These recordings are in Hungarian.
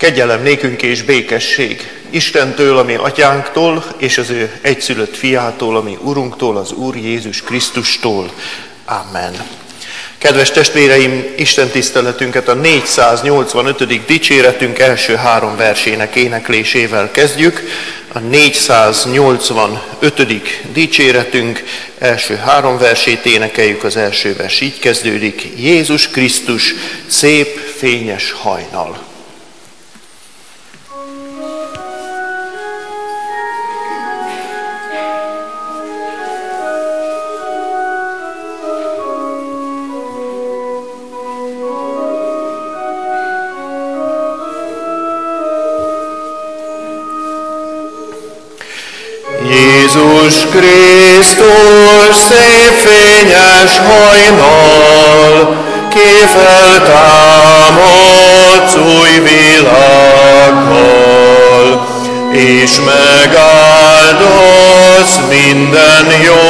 Kegyelem nékünk és békesség Istentől, ami atyánktól, és az ő egyszülött fiától, ami Urunktól, az Úr Jézus Krisztustól. Amen. Kedves testvéreim, Isten tiszteletünket a 485. dicséretünk első 3 versének éneklésével kezdjük. A 485. dicséretünk első 3 versét énekeljük, az első vers így kezdődik: Jézus Krisztus, szép, fényes hajnal. Jézus Krisztus, szép fényes hajnal, ki feltámadsz új világgal, és megáldasz minden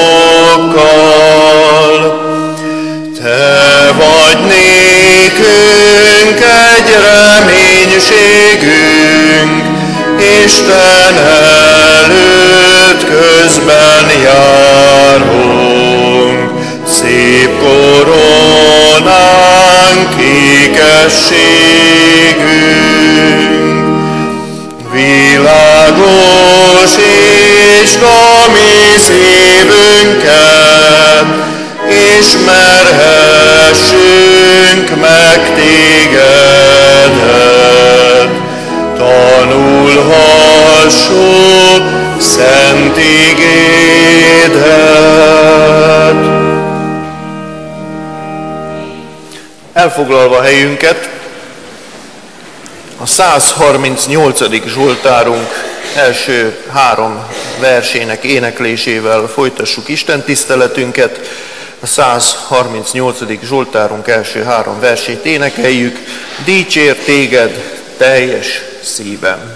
joggal. Te vagy nékünk egy reménységünk, Isten előtt közben járunk, szép koronánk, ékességünk. Világos és a mi szívünket, ismerhessünk meg tégedet, tanulhassuk szent igédet. Elfoglalva helyünket, a 138. Zsoltárunk első 3 versének éneklésével folytassuk Isten tiszteletünket. A 138. Zsoltárunk első 3 versét énekeljük: Dicsér téged teljes szívem.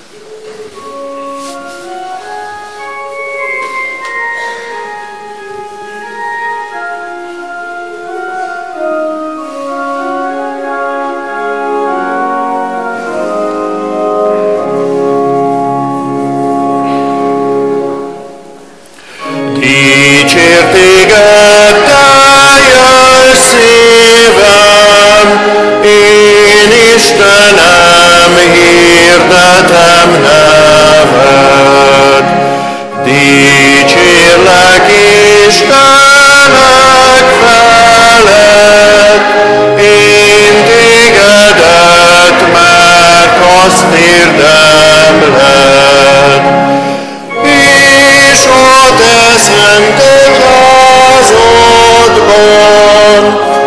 Dicsér téged teljes szívem, én Istenem, hirdetem neved. Dicsérlek Istenek felett, én tégedet, mert azt érdemled. És a te szent egyházadban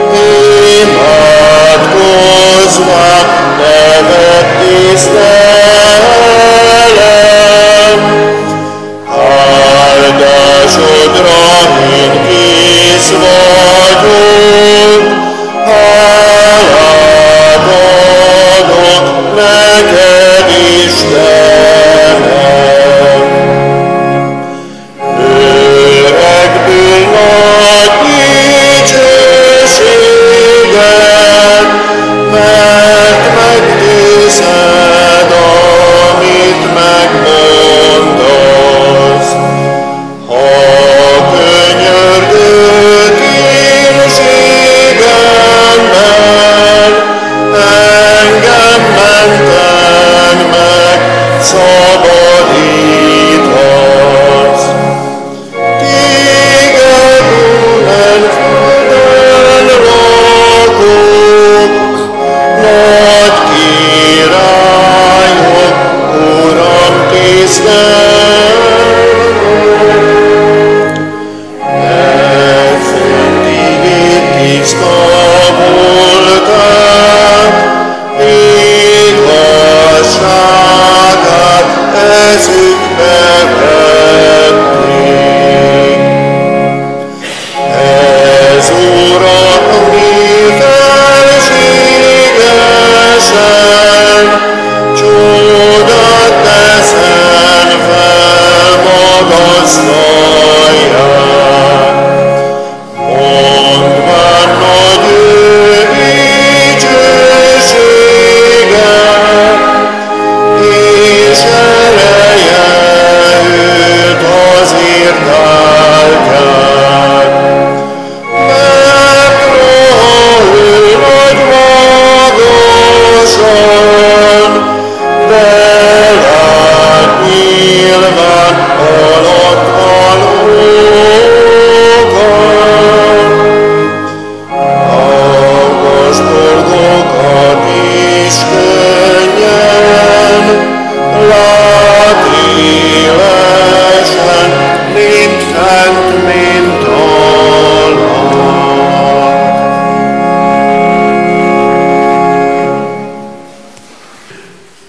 imádkozva neved tisztelem. Áldásodra én kész vagyok, hálát adok neked, Istenem. Öregből nagy dicsőséget, mert megteszed, amit megmondasz. Ha könyörgő kínségemben engem menten meg szabadítasz. Téged minden földön lakok, nagy királyok, Uram, tisztelem. Mert szent igéd tiszta voltát, igazságát eszükbe vették. Ez Uram, mi felségesen, csodát teszen fel magasztalják. Mondván nagy ő dicsősége,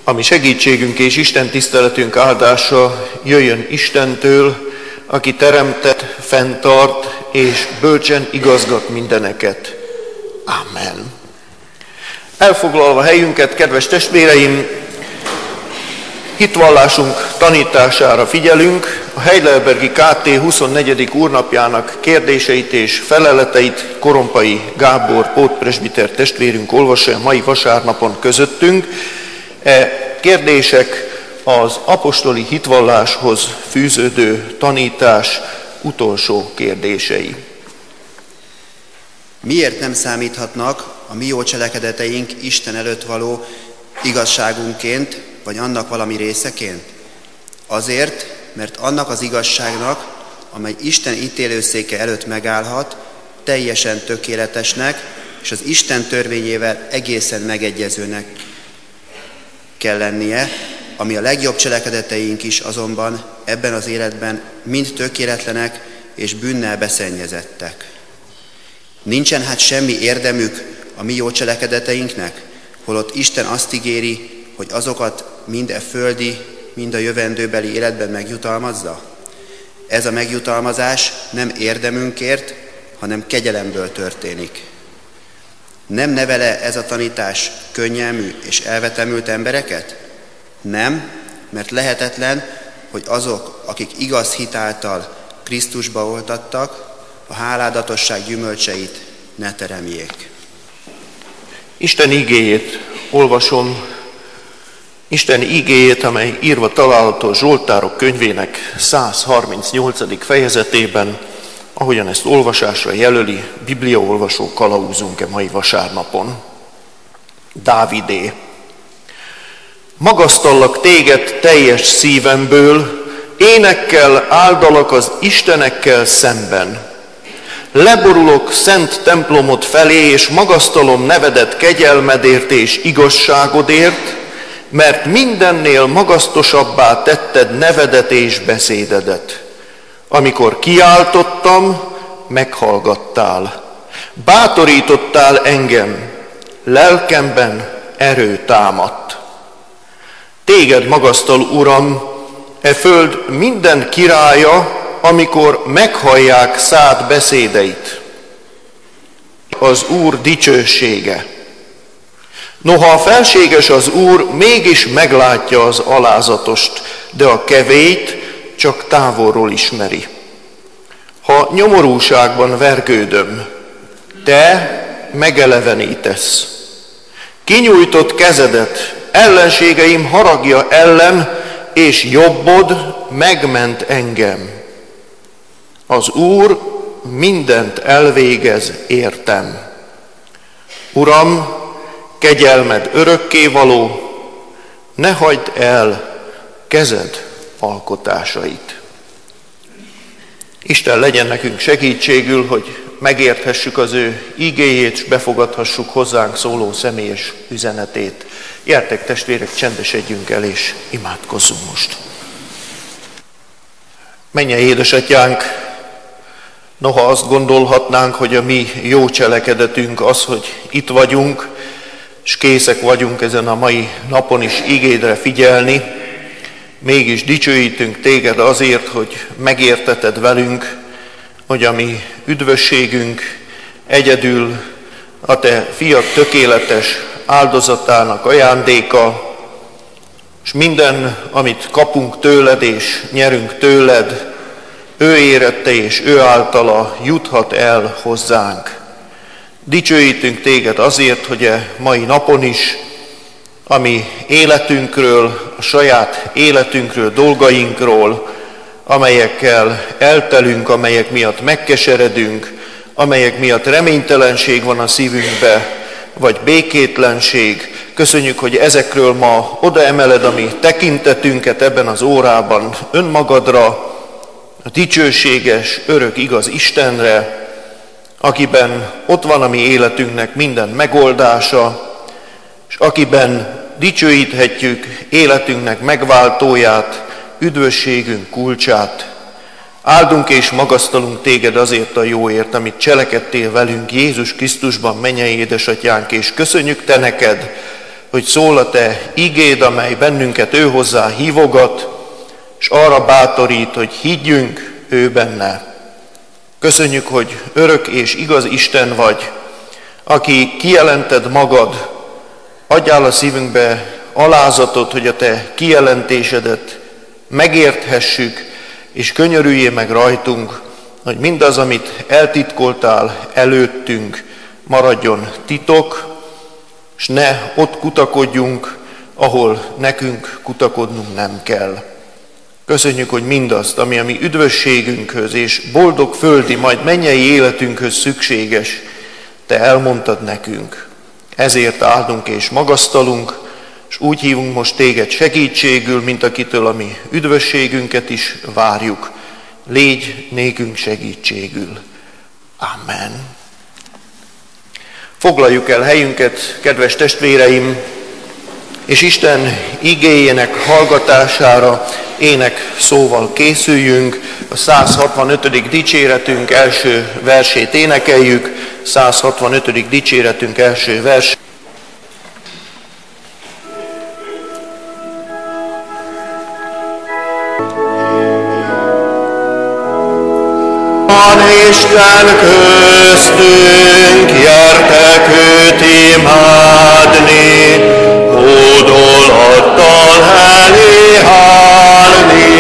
ami segítségünk és Isten tiszteletünk áldása jöjjön Istentől, aki teremtett, fenntart és bölcsen igazgat mindeneket. Amen. Elfoglalva helyünket, kedves testvéreim, hitvallásunk tanítására figyelünk. A Heidelbergi KT 24. úrnapjának kérdéseit és feleleteit Korompai Gábor pótpresbiter testvérünk olvassa a mai vasárnapon közöttünk. Kérdések az apostoli hitvalláshoz fűződő tanítás utolsó kérdései. Miért nem számíthatnak a mi jó cselekedeteink Isten előtt való igazságunként, vagy annak valami részeként? Azért, mert annak az igazságnak, amely Isten ítélőszéke előtt megállhat, teljesen tökéletesnek, és az Isten törvényével egészen megegyezőnek kell lennie, ami a legjobb cselekedeteink is azonban ebben az életben mind tökéletlenek és bűnnel beszennyezettek. Nincsen hát semmi érdemük a mi jó cselekedeteinknek, holott Isten azt ígéri, hogy azokat mind a földi, mind a jövendőbeli életben megjutalmazza? Ez a megjutalmazás nem érdemünkért, hanem kegyelemből történik. Nem nevele ez a tanítás könnyelmű és elvetemült embereket? Nem, mert lehetetlen, hogy azok, akik igaz hit által Krisztusba oltattak, a háládatosság gyümölcseit ne teremjék. Isten igéjét olvasom, Isten igéjét, amely írva található Zsoltárok könyvének 138. fejezetében, ahogyan ezt olvasásra jelöli bibliaolvasó kalauzunk mai vasárnapon. Dávidé. Magasztallak téged teljes szívemből, énekkel áldalak az istenekkel szemben. Leborulok szent templomod felé, és magasztalom nevedet kegyelmedért és igazságodért, mert mindennél magasztosabbá tetted nevedet és beszédedet. Amikor kiáltottam, meghallgattál. Bátorítottál engem, lelkemben erő támadt. Téged magasztal, Uram, e föld minden királya, amikor meghallják szád beszédeit. Az Úr dicsősége. Noha a felséges az Úr, mégis meglátja az alázatost, de a kevélyt csak távolról ismeri. Ha nyomorúságban vergődöm, te megelevenítesz. Kinyújtott kezedet ellenségeim haragja ellen, és jobbod megment engem. Az Úr mindent elvégez értem. Uram, kegyelmed örökkévaló, ne hagyd el kezed alkotásait. Isten legyen nekünk segítségül, hogy megérthessük az ő igéjét, és befogadhassuk hozzánk szóló személyes üzenetét. Gyertek testvérek, csendesedjünk el, és imádkozzunk most. Mennyei édesatyánk, noha azt gondolhatnánk, hogy a mi jó cselekedetünk az, hogy itt vagyunk, és készek vagyunk ezen a mai napon is igédre figyelni, mégis dicsőítünk téged azért, hogy megérteted velünk, hogy a mi üdvösségünk egyedül a te fiad tökéletes áldozatának ajándéka, és minden, amit kapunk tőled és nyerünk tőled, ő érette és ő általa juthat el hozzánk. Dicsőítünk téged azért, hogy a mai napon is, ami életünkről, a saját életünkről, dolgainkról, amelyekkel eltelünk, amelyek miatt megkeseredünk, amelyek miatt reménytelenség van a szívünkbe, vagy békétlenség. Köszönjük, hogy ezekről ma odaemeled a mi tekintetünket ebben az órában önmagadra, a dicsőséges, örök, igaz Istenre, akiben ott van a mi életünknek minden megoldása, és akiben dicsőíthetjük életünknek megváltóját, üdvösségünk kulcsát. Áldunk és magasztalunk téged azért a jóért, amit cselekedtél velünk Jézus Krisztusban, mennyei édesatyánk, és köszönjük te neked, hogy szól a Te igéd, amely bennünket ő hozzá hívogat, és arra bátorít, hogy higgyünk ő benne. Köszönjük, hogy örök és igaz Isten vagy, aki kijelented magad, adjál a szívünkbe alázatot, hogy a Te kijelentésedet megérthessük, és könyörüljél meg rajtunk, hogy mindaz, amit eltitkoltál előttünk, maradjon titok, és ne ott kutakodjunk, ahol nekünk kutakodnunk nem kell. Köszönjük, hogy mindazt, ami a mi üdvösségünkhöz és boldog földi, majd mennyei életünkhöz szükséges, Te elmondtad nekünk. Ezért áldunk és magasztalunk, és úgy hívunk most Téged segítségül, mint akitől a mi üdvösségünket is várjuk. Légy nékünk segítségül. Amen. Foglaljuk el helyünket, kedves testvéreim, és Isten igéjének hallgatására ének szóval készüljünk. A 165. dicséretünk első versét énekeljük. 165. dicséretünk első vers. Van Isten köztünk, gyertek őt imádni, hódolattal elé állni.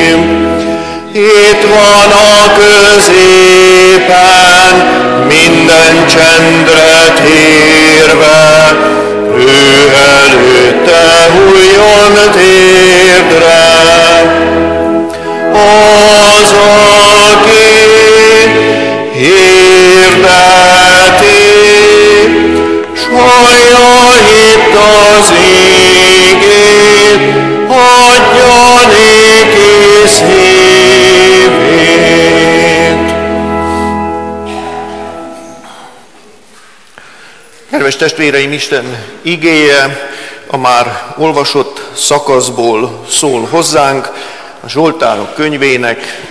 Itt van a középen, minden csendre térve, ő előtte hulljon térdre. Az, aki hirdeti, s hallja itt az igét, adja néki szívét. Kedves testvéreim, Isten igéje a már olvasott szakaszból szól hozzánk, a Zsoltárok könyvének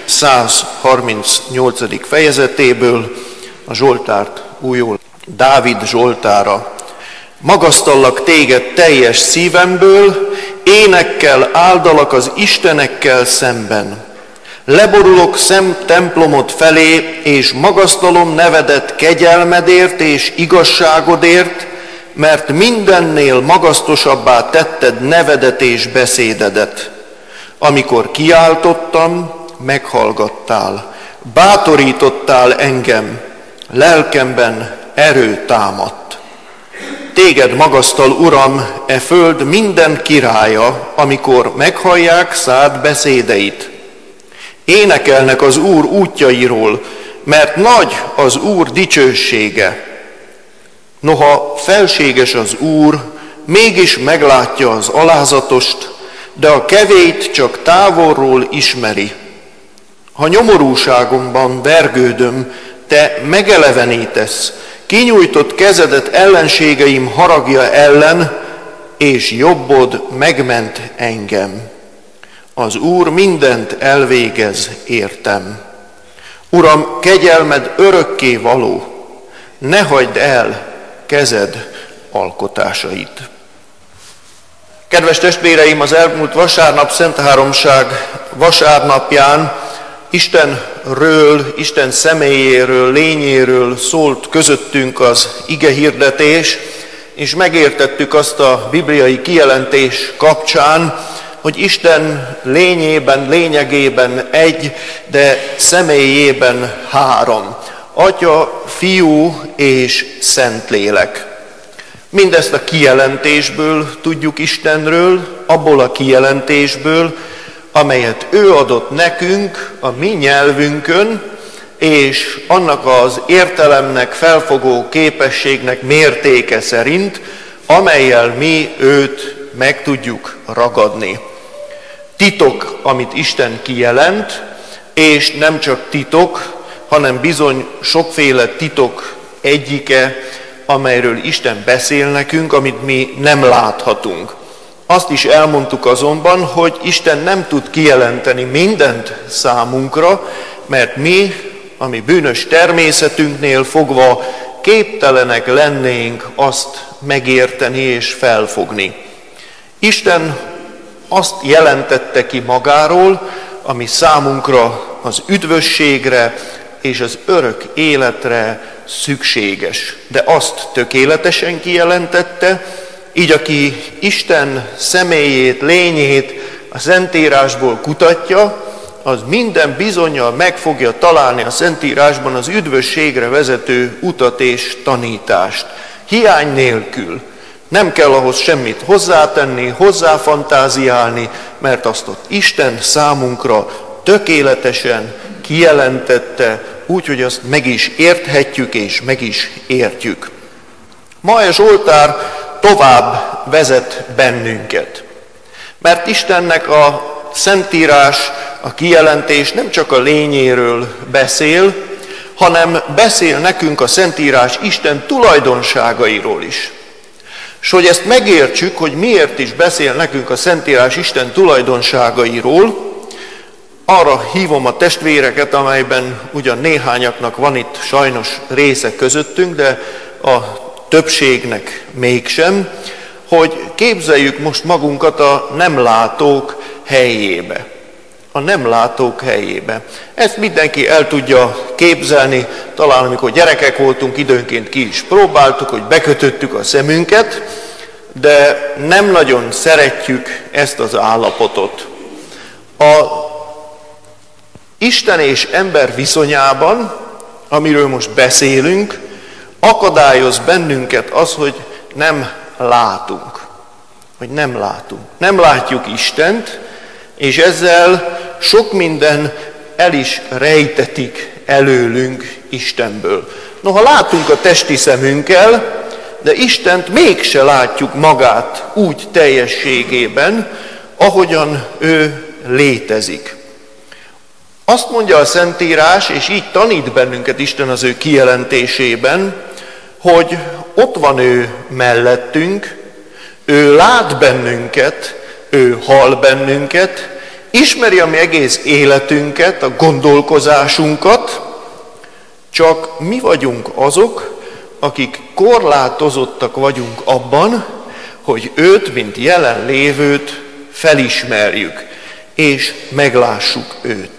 138. fejezetéből, a Zsoltárt újul Dávid Zsoltára. Magasztallak téged teljes szívemből, énekkel áldalak az istenekkel szemben. Leborulok templomod felé, és magasztalom nevedet kegyelmedért és igazságodért, mert mindennél magasztosabbá tetted nevedet és beszédedet. Amikor kiáltottam, meghallgattál, bátorítottál engem, lelkemben erő támadt. Téged magasztal, Uram, e föld minden királya, amikor meghallják szád beszédeit. Énekelnek az Úr útjairól, mert nagy az Úr dicsősége. Noha felséges az Úr, mégis meglátja az alázatost, de a kevélyt csak távolról ismeri. Ha nyomorúságomban vergődöm, te megelevenítesz, kinyújtott kezedet ellenségeim haragja ellen, és jobbod megment engem. Az Úr mindent elvégez értem. Uram, kegyelmed örökké való, ne hagyd el kezed alkotásait. Kedves testvéreim, az elmúlt vasárnap, Szentháromság vasárnapján Istenről, Isten személyéről, lényéről szólt közöttünk az igehirdetés, és megértettük azt a bibliai kijelentés kapcsán, hogy Isten lényében, lényegében egy, de személyében három. Atya, Fiú és Szentlélek. Mindezt a kijelentésből tudjuk Istenről, abból a kijelentésből, amelyet ő adott nekünk a mi nyelvünkön, és annak az értelemnek, felfogó képességnek mértéke szerint, amellyel mi őt meg tudjuk ragadni. Titok, amit Isten kijelent, és nem csak titok, hanem bizony sokféle titok egyike, amelyről Isten beszél nekünk, amit mi nem láthatunk. Azt is elmondtuk azonban, hogy Isten nem tud kijelenteni mindent számunkra, mert mi, ami bűnös természetünknél fogva képtelenek lennénk azt megérteni és felfogni. Isten azt jelentette ki magáról, ami számunkra az üdvösségre és az örök életre szükséges. De azt tökéletesen kijelentette, így aki Isten személyét, lényét a Szentírásból kutatja, az minden bizonnyal meg fogja találni a Szentírásban az üdvösségre vezető utat és tanítást. Hiány nélkül. Nem kell ahhoz semmit hozzátenni, hozzáfantáziálni, mert azt ott Isten számunkra tökéletesen kijelentette, úgyhogy azt meg is érthetjük és meg is értjük. Ma a Zsoltár tovább vezet bennünket, mert Istennek a Szentírás, a kijelentés nem csak a lényéről beszél, hanem beszél nekünk a Szentírás Isten tulajdonságairól is. És hogy ezt megértsük, hogy miért is beszél nekünk a Szentírás Isten tulajdonságairól, arra hívom a testvéreket, amelyben ugyan néhányaknak van itt sajnos része közöttünk, de a többségnek mégsem, hogy képzeljük most magunkat a nem látók helyébe. A nem látók helyébe. Ezt mindenki el tudja képzelni, talán amikor gyerekek voltunk, időnként ki is próbáltuk, hogy bekötöttük a szemünket, de nem nagyon szeretjük ezt az állapotot. A Isten és ember viszonyában, amiről most beszélünk, akadályoz bennünket az, hogy nem látunk. Hogy nem látunk. Nem látjuk Istent, és ezzel sok minden el is rejtetik előlünk Istenből. Noha látunk a testi szemünkkel, de Istent mégse látjuk magát úgy teljességében, ahogyan ő létezik. Azt mondja a Szentírás, és így tanít bennünket Isten az ő kijelentésében, hogy ott van ő mellettünk, ő lát bennünket, ő hall bennünket, ismeri a mi egész életünket, a gondolkozásunkat, csak mi vagyunk azok, akik korlátozottak vagyunk abban, hogy őt, mint jelenlévőt felismerjük, és meglássuk őt.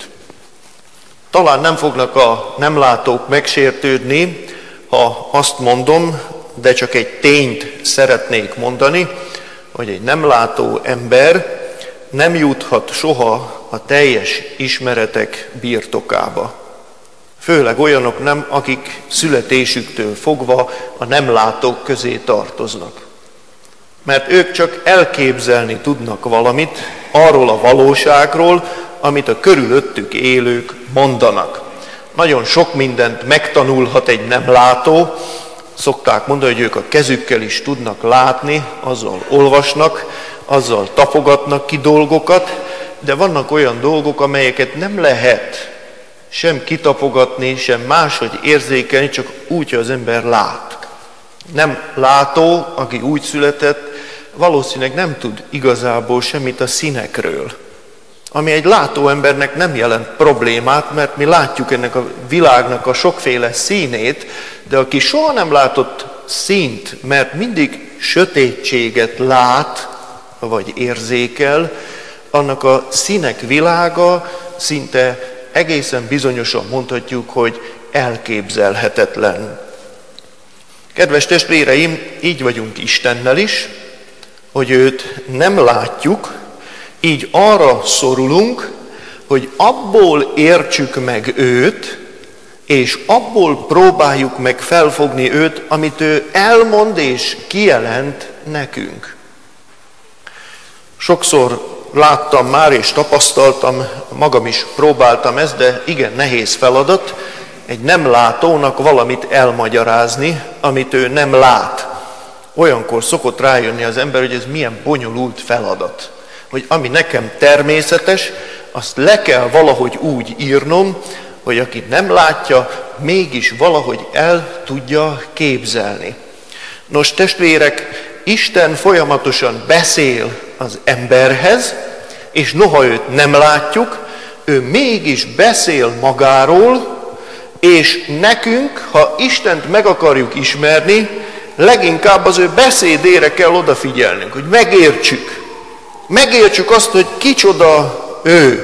Talán nem fognak a nem látók megsértődni, ha azt mondom, de csak egy tényt szeretnék mondani, hogy egy nem látó ember nem juthat soha a teljes ismeretek birtokába. Főleg olyanok nem, akik születésüktől fogva a nem látók közé tartoznak. Mert ők csak elképzelni tudnak valamit arról a valóságról, amit a körülöttük élők mondanak. Nagyon sok mindent megtanulhat egy nem látó, szokták mondani, hogy ők a kezükkel is tudnak látni, azzal olvasnak, azzal tapogatnak ki dolgokat, de vannak olyan dolgok, amelyeket nem lehet sem kitapogatni, sem máshogy érzékelni, csak úgy, hogy az ember lát. Nem látó, aki úgy született, valószínűleg nem tud igazából semmit a színekről. Ami egy látó embernek nem jelent problémát, mert mi látjuk ennek a világnak a sokféle színét, de aki soha nem látott színt, mert mindig sötétséget lát, vagy érzékel, annak a színek világa szinte egészen bizonyosan mondhatjuk, hogy elképzelhetetlen. Kedves testvéreim, így vagyunk Istennel is, hogy őt nem látjuk, így arra szorulunk, hogy abból értsük meg őt, és abból próbáljuk meg felfogni őt, amit ő elmond és kijelent nekünk. Sokszor láttam már és tapasztaltam, magam is próbáltam ezt, de igen nehéz feladat, egy nem látónak valamit elmagyarázni, amit ő nem lát. Olyankor szokott rájönni az ember, hogy ez milyen bonyolult feladat. Hogy ami nekem természetes, azt le kell valahogy úgy írnom, hogy aki nem látja, mégis valahogy el tudja képzelni. Nos, testvérek, Isten folyamatosan beszél az emberhez, és noha őt nem látjuk, ő mégis beszél magáról, És nekünk, ha Istent meg akarjuk ismerni, leginkább az ő beszédére kell odafigyelnünk, hogy megértsük. Megértsük azt, hogy kicsoda ő.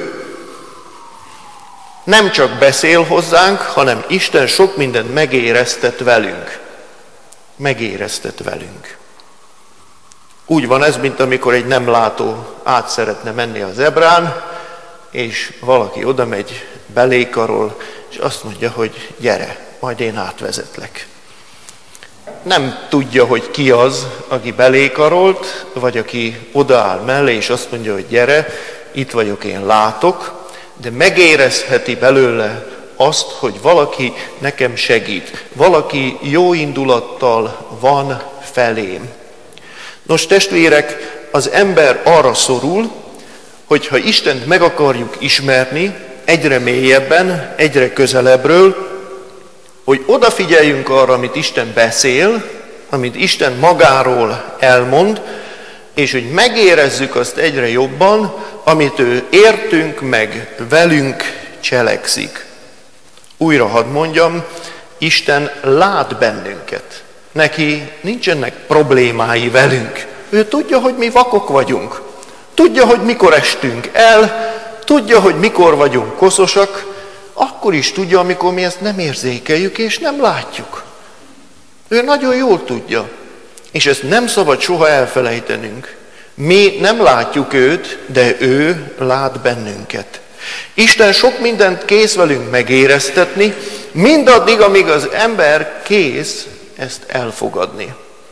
Nem csak beszél hozzánk, hanem Isten sok mindent megéreztet velünk. Megéreztet velünk. Úgy van ez, mint amikor egy nem látó át szeretne menni a zebrán, és valaki oda megy, belékarol, és azt mondja, hogy gyere, majd én átvezetlek. Nem tudja, hogy ki az, aki belékarolt, vagy aki odaáll mellé, és azt mondja, hogy gyere, itt vagyok, én látok, de megérezheti belőle azt, hogy valaki nekem segít, valaki jó indulattal van felém. Nos, testvérek, az ember arra szorul, hogy ha Istent meg akarjuk ismerni, egyre mélyebben, egyre közelebbről, hogy odafigyeljünk arra, amit Isten beszél, amit Isten magáról elmond, és hogy megérezzük azt egyre jobban, amit ő értünk meg, velünk cselekszik. Újra hadd mondjam, Isten lát bennünket. Neki nincsenek problémái velünk. Ő tudja, hogy mi vakok vagyunk. Tudja, hogy mikor estünk el, tudja, hogy mikor vagyunk koszosak, akkor is tudja, amikor mi ezt nem érzékeljük és nem látjuk. Ő nagyon jól tudja, és ezt nem szabad soha elfelejtenünk. Mi nem látjuk őt, de ő lát bennünket. Isten sok mindent kész velünk megéreztetni, mindaddig, amíg az ember kész ezt elfogadni.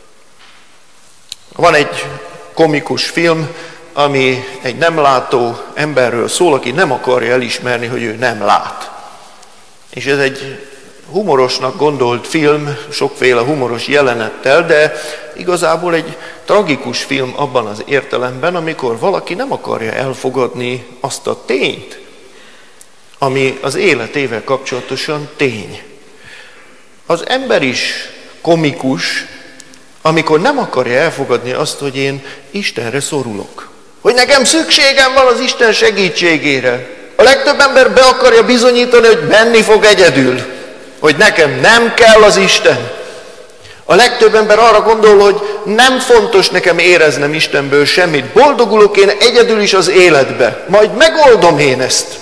Van egy komikus film, ami egy nem látó emberről szól, aki nem akarja elismerni, hogy ő nem lát. És ez egy humorosnak gondolt film, sokféle humoros jelenettel, de igazából egy tragikus film abban az értelemben, amikor valaki nem akarja elfogadni azt a tényt, ami az életével kapcsolatosan tény. Az ember is komikus, amikor nem akarja elfogadni azt, hogy én Istenre szorulok. Hogy nekem szükségem van az Isten segítségére. A legtöbb ember be akarja bizonyítani, hogy menni fog egyedül. Hogy nekem nem kell az Isten. A legtöbb ember arra gondol, hogy nem fontos nekem éreznem Istenből semmit. Boldogulok én egyedül is az életbe. Majd megoldom én ezt.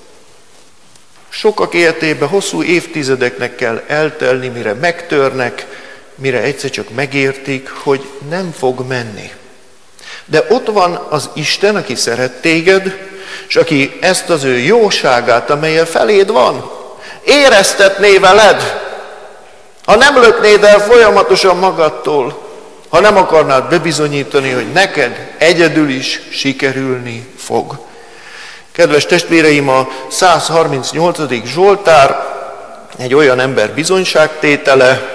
Sokak életében hosszú évtizedeknek kell eltelni, mire megtörnek, mire egyszer csak megértik, hogy nem fog menni. De ott van az Isten, aki szeret téged, és aki ezt az ő jóságát, amellyel feléd van, éreztetné veled, ha nem löknéd el folyamatosan magadtól, ha nem akarnád bebizonyítani, hogy neked egyedül is sikerülni fog. Kedves testvéreim, a 138. Zsoltár egy olyan ember bizonyságtétele,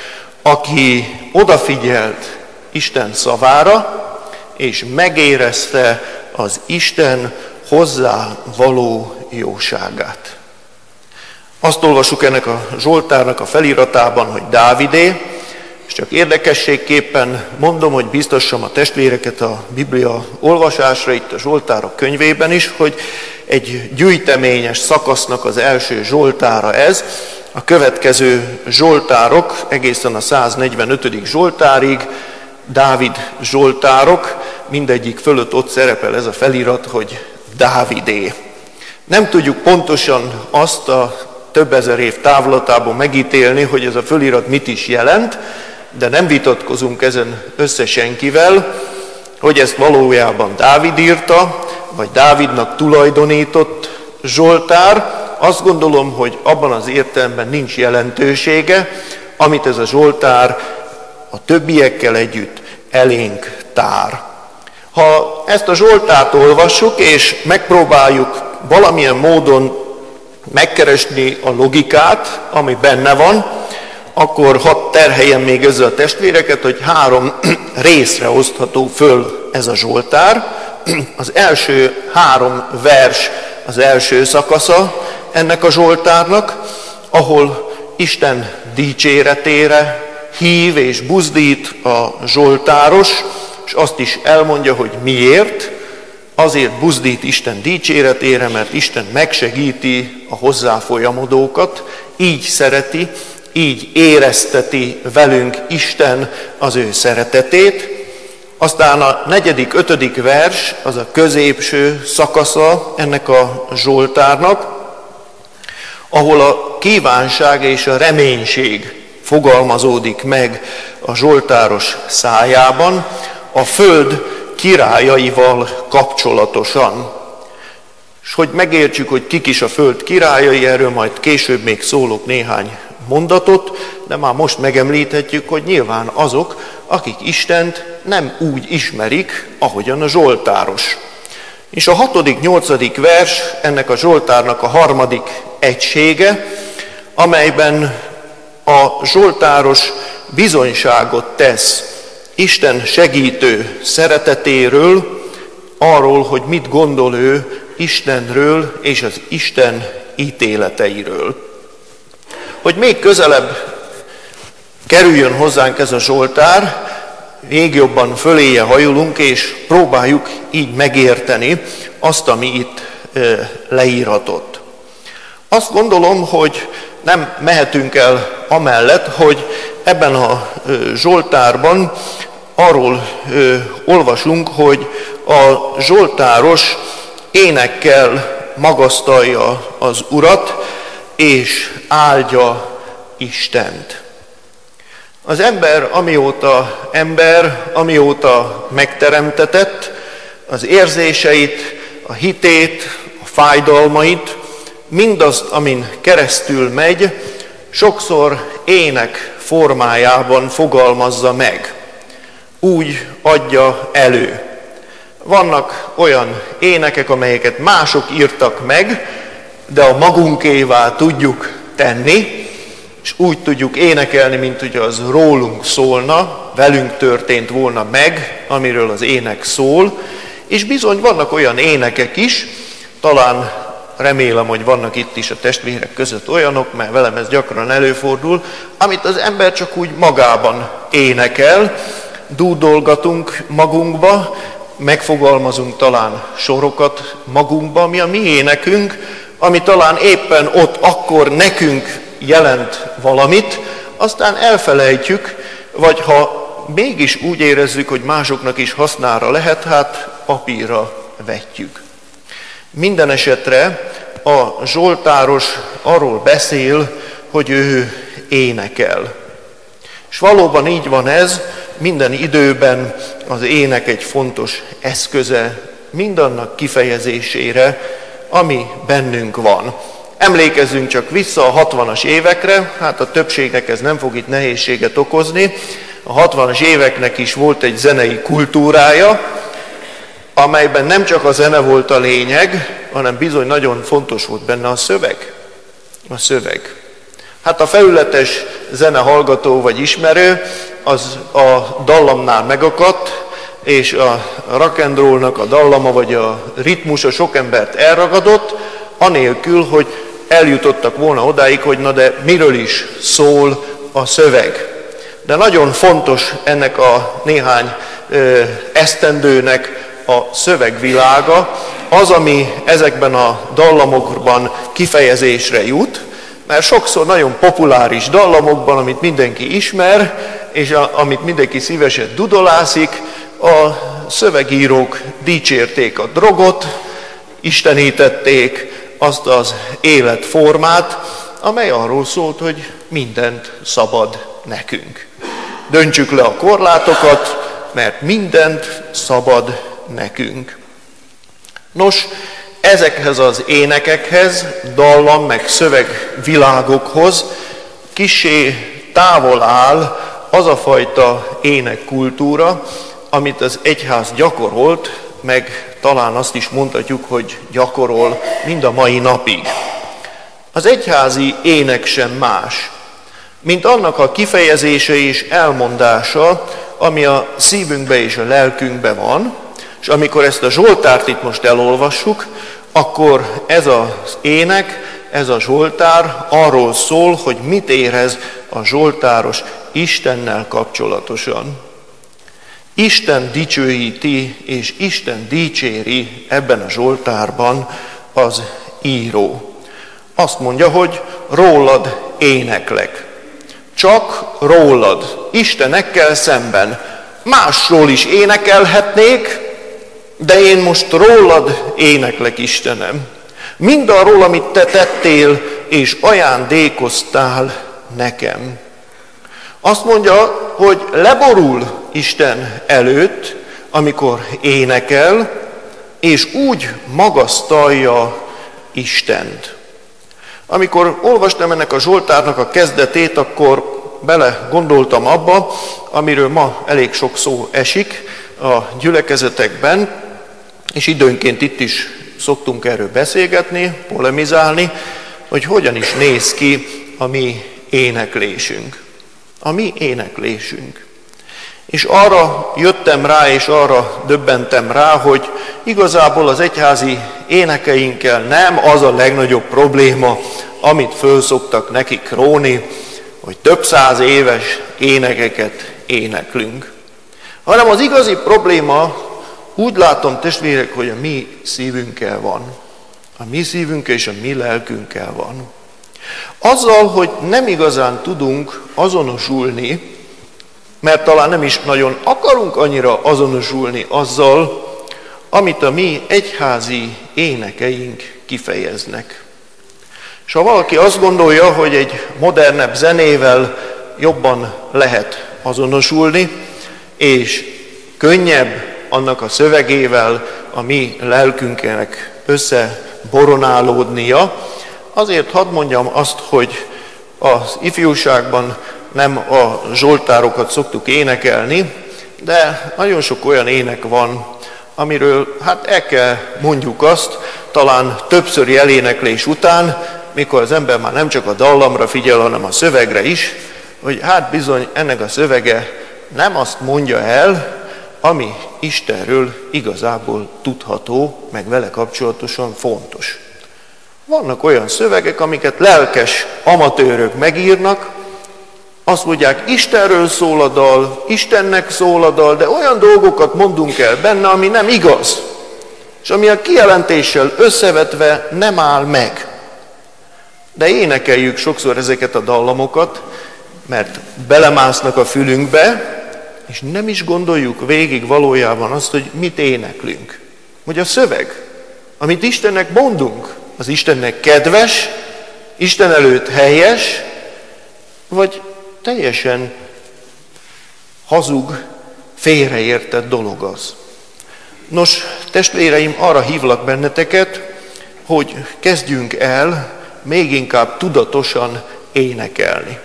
aki odafigyelt Isten szavára, és megérezte az Isten hozzá való jóságát. Azt olvassuk ennek a Zsoltárnak a feliratában, hogy Dávidé, és csak érdekességképpen mondom, hogy biztassam a testvéreket a Biblia olvasásra, itt a Zsoltárok könyvében is, hogy egy gyűjteményes szakasznak az első Zsoltára ez. A következő Zsoltárok, egészen a 145. Zsoltárig, Dávid Zsoltárok, mindegyik fölött ott szerepel ez a felirat, hogy Dávidé. Nem tudjuk pontosan azt a több ezer év távlatában megítélni, hogy ez a felirat mit is jelent, de nem vitatkozunk ezen összesenkivel, hogy ezt valójában Dávid írta, vagy Dávidnak tulajdonított Zsoltár. Azt gondolom, hogy abban az értelemben nincs jelentősége, amit ez a Zsoltár a többiekkel együtt elénk tár. Ha ezt a Zsoltárt olvassuk, és megpróbáljuk valamilyen módon megkeresni a logikát, ami benne van, akkor hadd terheljem még ezzel a testvéreket, hogy 3 részre osztható föl ez a Zsoltár. Az első 3 vers az első szakasza ennek a Zsoltárnak, ahol Isten dicséretére hív és buzdít a zsoltáros, és azt is elmondja, hogy miért. Azért buzdít Isten dicséretére, mert Isten megsegíti a hozzá folyamodókat, így szereti, így érezteti velünk Isten az ő szeretetét. Aztán a 4., 5. vers, az a középső szakasza ennek a Zsoltárnak, ahol a kívánság és a reménység fogalmazódik meg a zsoltáros szájában, a föld királyaival kapcsolatosan. És hogy megértsük, hogy kik is a föld királyai, erről majd később még szólok néhány mondatot, de már most megemlíthetjük, hogy nyilván azok, akik Istent nem úgy ismerik, ahogyan a zsoltáros. És a 6., 8. vers ennek a zsoltárnak a 3. egysége, amelyben a zsoltáros bizonyságot tesz Isten segítő szeretetéről, arról, hogy mit gondol ő Istenről és az Isten ítéleteiről. Hogy még közelebb kerüljön hozzánk ez a zsoltár, még jobban föléje hajolunk, és próbáljuk így megérteni azt, ami itt leírhatott. Azt gondolom, hogy nem mehetünk el amellett, hogy ebben a zsoltárban arról olvasunk, hogy a zsoltáros énekkel magasztalja az Urat, és áldja Istent. Az ember, amióta megteremtetett, az érzéseit, a hitét, a fájdalmait, mindazt, amin keresztül megy, sokszor ének formájában fogalmazza meg. Úgy adja elő. Vannak olyan énekek, amelyeket mások írtak meg, de a magunkévá tudjuk tenni, és úgy tudjuk énekelni, mint hogy az rólunk szólna, velünk történt volna meg, amiről az ének szól, és bizony vannak olyan énekek is, talán remélem, hogy vannak itt is a testvérek között olyanok, mert velem ez gyakran előfordul, amit az ember csak úgy magában énekel, dúdolgatunk magunkba, megfogalmazunk talán sorokat magunkba, ami a mi énekünk, ami talán éppen ott akkor nekünk jelent valamit, aztán elfelejtjük, vagy ha mégis úgy érezzük, hogy másoknak is hasznára lehet, hát papírra vetjük. Minden esetre a zsoltáros arról beszél, hogy ő énekel. És valóban így van ez, minden időben az ének egy fontos eszköze mindannak kifejezésére, ami bennünk van. Emlékezzünk csak vissza a 60-as évekre, hát a többségnek ez nem fog itt nehézséget okozni. A 60-as éveknek is volt egy zenei kultúrája, amelyben nem csak a zene volt a lényeg, hanem bizony nagyon fontos volt benne a szöveg. A szöveg. Hát a felületes zenehallgató vagy ismerő, az a dallamnál megakadt, és a rock and rollnak a dallama vagy a ritmusa sok embert elragadott, anélkül, hogy eljutottak volna odáig, hogy na de miről is szól a szöveg. De nagyon fontos ennek a néhány esztendőnek a szövegvilága, az, ami ezekben a dallamokban kifejezésre jut, mert sokszor nagyon populáris dallamokban, amit mindenki ismer, és amit mindenki szívesen dudolászik, a szövegírók dicsérték a drogot, istenítették azt az életformát, amely arról szólt, hogy mindent szabad nekünk. Döntsük le a korlátokat, mert mindent szabad nekünk. Nos, ezekhez az énekekhez, dallam meg szövegvilágokhoz kissé távol áll az a fajta énekkultúra, amit az egyház gyakorolt, meg talán azt is mondhatjuk, hogy gyakorol mind a mai napig. Az egyházi ének sem más, mint annak a kifejezése és elmondása, ami a szívünkbe és a lelkünkbe van, és amikor ezt a zsoltárt itt most elolvassuk, akkor ez az ének, ez a zsoltár arról szól, hogy mit érez a zsoltáros Istennel kapcsolatosan. Isten dicsőíti és Isten dicséri ebben a zsoltárban az író. Azt mondja, hogy rólad éneklek. Csak rólad, Istenekkel szemben. Másról is énekelhetnék, de én most rólad éneklek, Istenem. Mindarról, amit te tettél és ajándékoztál nekem. Azt mondja, hogy leborul Isten előtt, amikor énekel, és úgy magasztalja Istent. Amikor olvastam ennek a Zsoltárnak a kezdetét, akkor bele gondoltam abba, amiről ma elég sok szó esik a gyülekezetekben, és időnként itt is szoktunk erről beszélgetni, polemizálni, hogy hogyan is néz ki a mi éneklésünk. A mi éneklésünk. És arra jöttem rá, és arra döbbentem rá, hogy igazából az egyházi énekeinkkel nem az a legnagyobb probléma, amit föl szoktak nekik róni, hogy több száz éves énekeket éneklünk. Hanem az igazi probléma, úgy látom, testvérek, hogy a mi szívünkkel van. A mi szívünkkel és a mi lelkünkkel van. Azzal, hogy nem igazán tudunk azonosulni, mert talán nem is nagyon akarunk annyira azonosulni azzal, amit a mi egyházi énekeink kifejeznek. És ha valaki azt gondolja, hogy egy modernebb zenével jobban lehet azonosulni, és könnyebb annak a szövegével a mi lelkünknek összeboronálódnia, azért hadd mondjam azt, hogy az ifjúságban nem a zsoltárokat szoktuk énekelni, de nagyon sok olyan ének van, amiről el kell mondjuk azt, talán többszöri eléneklés után, mikor az ember már nem csak a dallamra figyel, hanem a szövegre is, hogy bizony ennek a szövege nem azt mondja el, ami Istenről igazából tudható, meg vele kapcsolatosan fontos. Vannak olyan szövegek, amiket lelkes amatőrök megírnak, azt mondják, Istenről szól a dal, Istennek szól a dal, de olyan dolgokat mondunk el benne, ami nem igaz, és ami a kijelentéssel összevetve nem áll meg. De énekeljük sokszor ezeket a dallamokat, mert belemásznak a fülünkbe, és nem is gondoljuk végig valójában azt, hogy mit éneklünk. Hogy a szöveg, amit Istennek mondunk, az Istennek kedves, Isten előtt helyes, vagy teljesen hazug, félreértett dolog az. Nos, testvéreim, arra hívlak benneteket, hogy kezdjünk el még inkább tudatosan énekelni.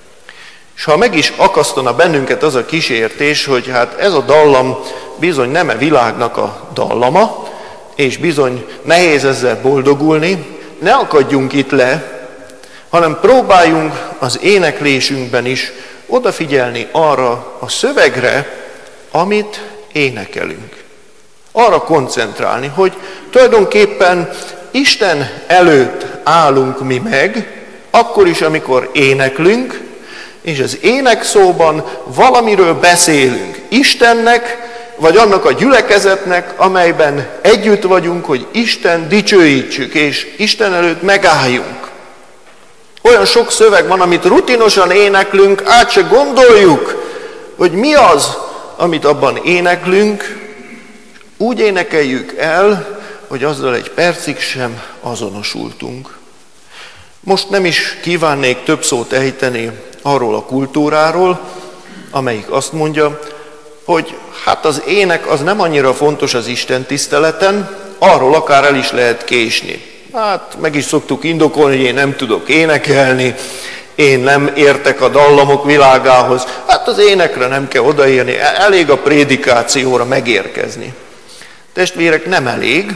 És ha meg is akasztana bennünket az a kísértés, hogy ez a dallam bizony nem a világnak a dallama, és bizony nehéz ezzel boldogulni, ne akadjunk itt le, hanem próbáljunk az éneklésünkben is odafigyelni arra a szövegre, amit énekelünk. Arra koncentrálni, hogy tulajdonképpen Isten előtt állunk mi meg, akkor is, amikor éneklünk, és az énekszóban valamiről beszélünk Istennek, vagy annak a gyülekezetnek, amelyben együtt vagyunk, hogy Isten dicsőítsük, és Isten előtt megálljunk. Olyan sok szöveg van, amit rutinosan éneklünk, át se gondoljuk, hogy mi az, amit abban éneklünk, úgy énekeljük el, hogy azzal egy percig sem azonosultunk. Most nem is kívánnék több szót ejteni arról a kultúráról, amelyik azt mondja, hogy az ének az nem annyira fontos az Isten tiszteleten, arról akár el is lehet késni. Meg is szoktuk indokolni, hogy én nem tudok énekelni, én nem értek a dallamok világához. Az énekre nem kell odaérni, elég a prédikációra megérkezni. Testvérek, nem elég,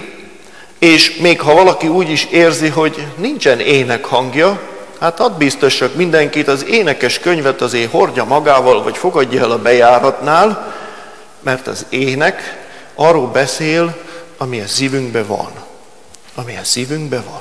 és még ha valaki úgy is érzi, hogy nincsen énekhangja, hadd biztossak mindenkit, az énekes könyvet azért hordja magával, vagy fogadja el a bejáratnál, mert az ének arról beszél, ami a szívünkben van. Ami a szívünkben van.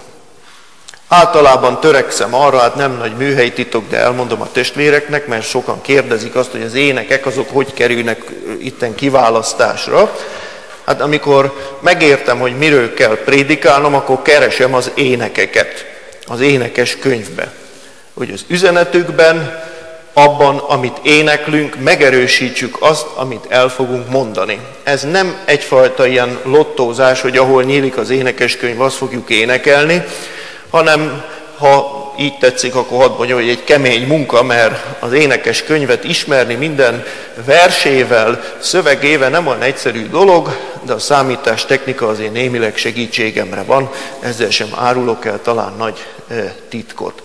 Általában törekszem arra, nem nagy műhelytitok, de elmondom a testvéreknek, mert sokan kérdezik azt, hogy az énekek azok hogy kerülnek itten kiválasztásra. Amikor megértem, hogy miről kell prédikálnom, akkor keresem az énekeket az énekes könyvbe. Hogy az üzenetükben, abban, amit éneklünk, megerősítsük azt, amit el fogunk mondani. Ez nem egyfajta ilyen lottózás, hogy ahol nyílik az énekeskönyv, azt fogjuk énekelni, hanem ha így tetszik, akkor hadd mondjam, hogy egy kemény munka, mert az énekes könyvet ismerni minden versével, szövegével nem olyan egyszerű dolog, de a számítástechnika azért némileg segítségemre van, ezzel sem árulok el talán nagy titkot.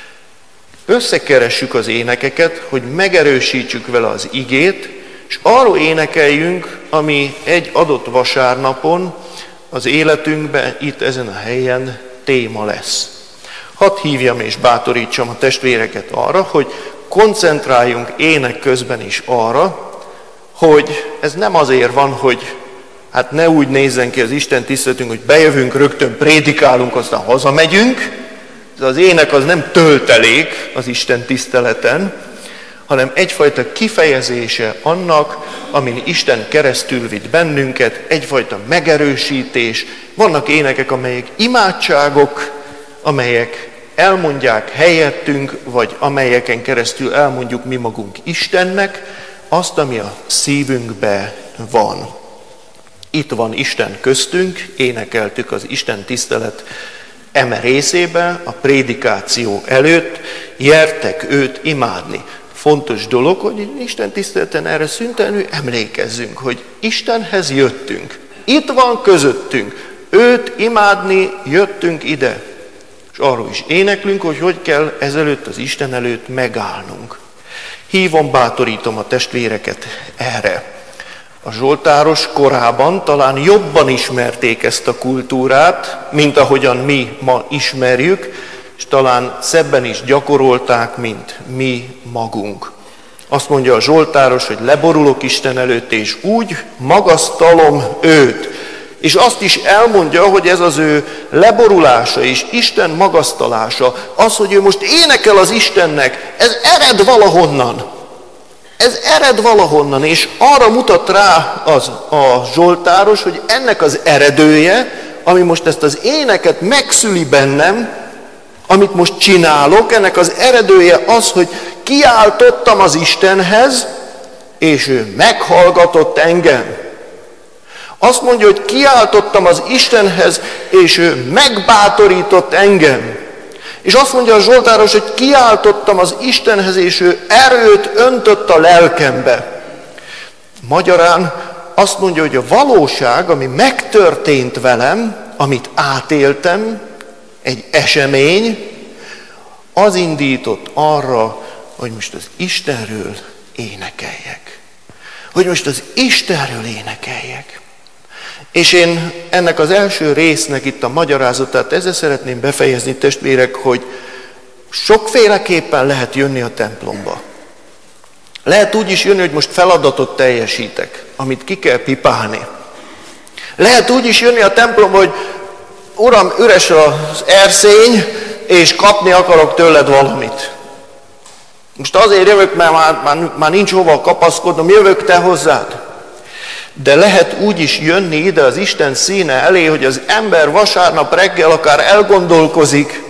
Összekeressük az énekeket, hogy megerősítsük vele az igét, és arról énekeljünk, ami egy adott vasárnapon az életünkben, itt ezen a helyen téma lesz. Hadd hívjam és bátorítsam a testvéreket arra, hogy koncentráljunk ének közben is arra, hogy ez nem azért van, hogy hát ne úgy nézzen ki az Isten tiszteletünk, hogy bejövünk, rögtön prédikálunk, aztán hazamegyünk. Az ének az nem töltelék az Isten tiszteleten, hanem egyfajta kifejezése annak, amin Isten keresztül vitt bennünket, egyfajta megerősítés. Vannak énekek, amelyek imádságok, amelyek elmondják helyettünk, vagy amelyeken keresztül elmondjuk mi magunk Istennek, azt, ami a szívünkbe van. Itt van Isten köztünk, énekeltük az Isten tisztelet eme részében, a prédikáció előtt, gyertek őt imádni. Fontos dolog, hogy Isten tiszteleten erre szüntelenül emlékezzünk, hogy Istenhez jöttünk. Itt van közöttünk. Őt imádni jöttünk ide. És arról is éneklünk, hogy kell ezelőtt az Isten előtt megállnunk. Hívom, bátorítom a testvéreket erre. A zsoltáros korában talán jobban ismerték ezt a kultúrát, mint ahogyan mi ma ismerjük, és talán szebben is gyakorolták, mint mi magunk. Azt mondja a zsoltáros, hogy leborulok Isten előtt, és úgy magasztalom őt. És azt is elmondja, hogy ez az ő leborulása és Isten magasztalása, az, hogy ő most énekel az Istennek, ez ered valahonnan. Ez ered valahonnan, és arra mutat rá a zsoltáros, hogy ennek az eredője, ami most ezt az éneket megszüli bennem, amit most csinálok, ennek az eredője az, hogy kiáltottam az Istenhez, és ő meghallgatott engem. Azt mondja, hogy kiáltottam az Istenhez, és ő megbátorított engem. És azt mondja a zsoltáros, hogy kiáltottam az Istenhez, és ő erőt öntött a lelkembe. Magyarán azt mondja, hogy a valóság, ami megtörtént velem, amit átéltem, egy esemény, az indított arra, hogy most az Istenről énekeljek. Hogy most az Istenről énekeljek. És én ennek az első résznek itt a magyarázatát ezzel szeretném befejezni, testvérek, hogy sokféleképpen lehet jönni a templomba. Lehet úgy is jönni, hogy most feladatot teljesítek, amit ki kell pipálni. Lehet úgy is jönni a templomba, hogy Uram, üres az erszény, és kapni akarok tőled valamit. Most azért jövök, mert már nincs hova kapaszkodnom, jövök te hozzád. De lehet úgy is jönni ide az Isten színe elé, hogy az ember vasárnap reggel akár elgondolkozik,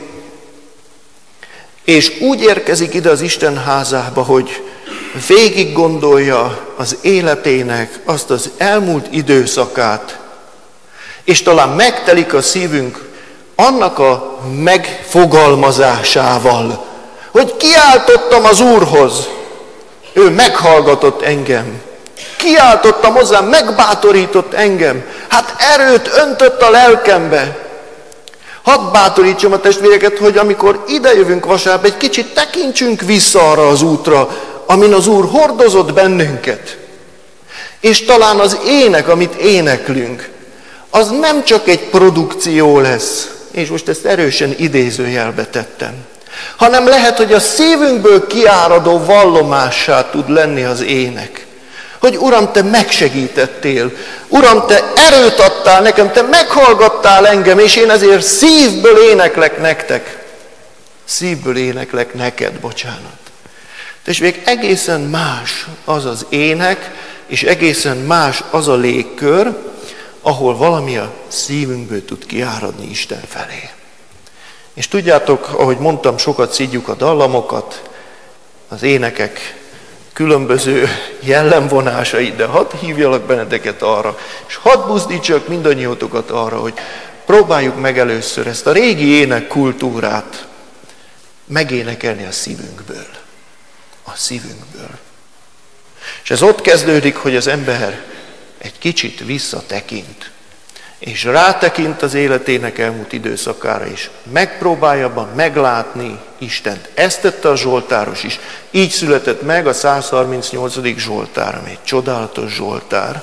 és úgy érkezik ide az Isten házába, hogy végig gondolja az életének azt az elmúlt időszakát, és talán megtelik a szívünk annak a megfogalmazásával, hogy kiáltottam az Úrhoz, ő meghallgatott engem. Kiáltottam hozzá, megbátorított engem. Hát erőt öntött a lelkembe. Hadd bátorítsam a testvéreket, hogy amikor idejövünk vasárnap, egy kicsit tekintsünk vissza arra az útra, amin az Úr hordozott bennünket. És talán az ének, amit éneklünk, az nem csak egy produkció lesz, és most ezt erősen idézőjelbe tettem, hanem lehet, hogy a szívünkből kiáradó vallomássá tud lenni az ének. Hogy Uram, te megsegítettél, Uram, te erőt adtál nekem, te meghallgattál engem, és én ezért szívből éneklek nektek. Szívből éneklek neked, bocsánat. Testvérek, egészen más az az ének, és egészen más az a légkör, ahol valami a szívünkből tud kiáradni Isten felé. És tudjátok, ahogy mondtam, sokat szidjuk a dallamokat, az énekek különböző jellemvonásait, de hadd hívjalak benneteket arra, és hadd buzdítsak mindannyiótokat arra, hogy próbáljuk meg először ezt a régi énekkultúrát megénekelni a szívünkből. A szívünkből. És ez ott kezdődik, hogy az ember egy kicsit visszatekint, és rátekint az életének elmúlt időszakára is. Megpróbálja abban meglátni Istent. Ezt tette a zsoltáros is. Így született meg a 138. zsoltár, ami egy csodálatos zsoltár.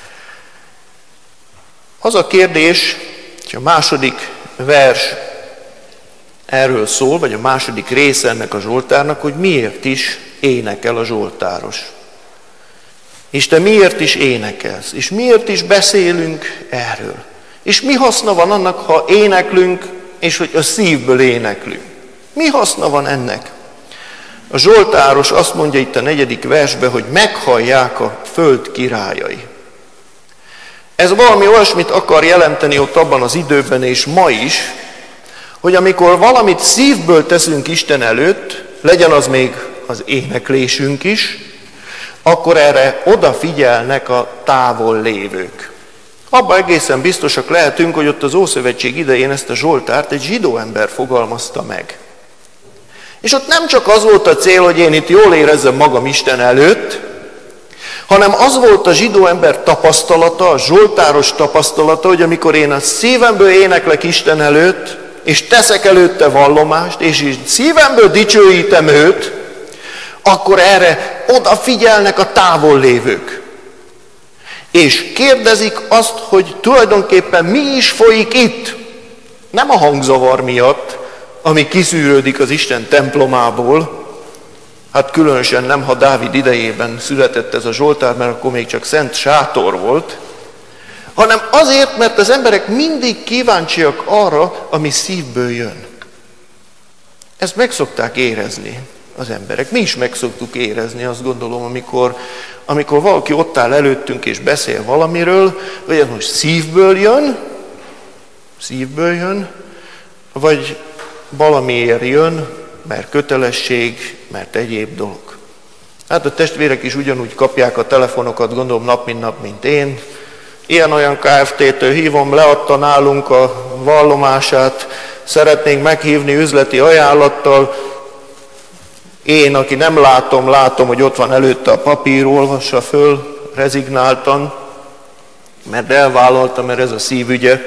Az a kérdés, hogy a második vers erről szól, vagy a második része ennek a zsoltárnak, hogy miért is énekel a zsoltáros. És te miért is énekelsz? És miért is beszélünk erről? És mi haszna van annak, ha éneklünk, és hogy a szívből éneklünk? Mi haszna van ennek? A zsoltáros azt mondja itt a 4. versben, hogy meghallják a föld királyai. Ez valami olyasmit akar jelenteni ott abban az időben és ma is, hogy amikor valamit szívből teszünk Isten előtt, legyen az még az éneklésünk is, akkor erre odafigyelnek a távol lévők. Abban egészen biztosak lehetünk, hogy ott az Ószövetség idején ezt a zsoltárt egy zsidó ember fogalmazta meg. És ott nem csak az volt a cél, hogy én itt jól érezzem magam Isten előtt, hanem az volt a zsidó ember tapasztalata, a zsoltáros tapasztalata, hogy amikor én a szívemből éneklek Isten előtt, és teszek előtte vallomást, és így szívemből dicsőítem őt, akkor erre odafigyelnek a távol lévők. És kérdezik azt, hogy tulajdonképpen mi is folyik itt. Nem a hangzavar miatt, ami kiszűrődik az Isten templomából, hát különösen nem, ha Dávid idejében született ez a zsoltár, mert akkor még csak szent sátor volt, hanem azért, mert az emberek mindig kíváncsiak arra, ami szívből jön. Ezt meg szokták érezni az emberek. Mi is meg szoktuk érezni, azt gondolom, amikor valaki ott áll előttünk és beszél valamiről, vagy ez most szívből jön, vagy valamiért jön, mert kötelesség, mert egyéb dolog. Hát a testvérek is ugyanúgy kapják a telefonokat, gondolom nap mint nap, mint én. Ilyen-olyan Kft-től hívom, leadta nálunk a vallomását, szeretnénk meghívni üzleti ajánlattal. Én, aki nem látom, hogy ott van előtte a papír, olvassa föl, rezignáltan, mert elvállaltam, mert ez a szívügye.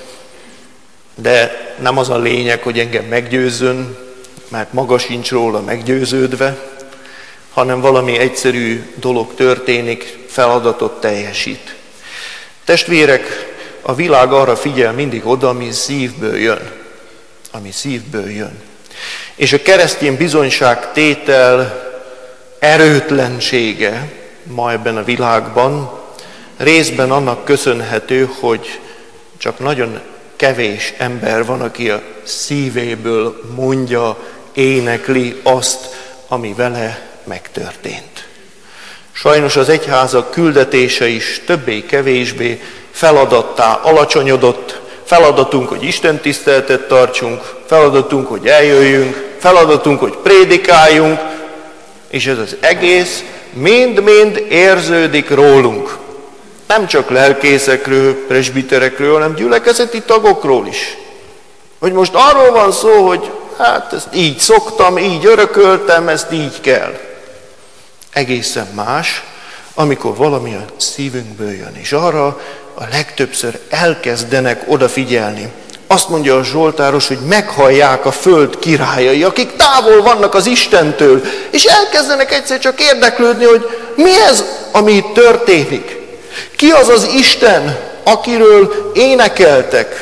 De nem az a lényeg, hogy engem meggyőzzön, mert maga sincs róla meggyőződve, hanem valami egyszerű dolog történik, feladatot teljesít. Testvérek, a világ arra figyel mindig oda, ami szívből jön. Ami szívből jön. És a keresztény bizonyságtétel erőtlensége ma ebben a világban részben annak köszönhető, hogy csak nagyon kevés ember van, aki a szívéből mondja, énekli azt, ami vele megtörtént. Sajnos az egyházak küldetése is többé-kevésbé feladattá alacsonyodott. Feladatunk, hogy Isten tiszteletet tartsunk, feladatunk, hogy eljöjjünk, feladatunk, hogy prédikáljunk, és ez az egész mind-mind érződik rólunk. Nem csak lelkészekről, presbiterekről, hanem gyülekezeti tagokról is. Hogy most arról van szó, hogy hát ezt így szoktam, így örököltem, ezt így kell. Egészen más, amikor valami a szívünkből jön, és arra a legtöbbször elkezdenek odafigyelni. Azt mondja a zsoltáros, hogy meghallják a föld királyai, akik távol vannak az Istentől, és elkezdenek egyszer csak érdeklődni, hogy mi ez, ami itt történik. Ki az az Isten, akiről énekeltek?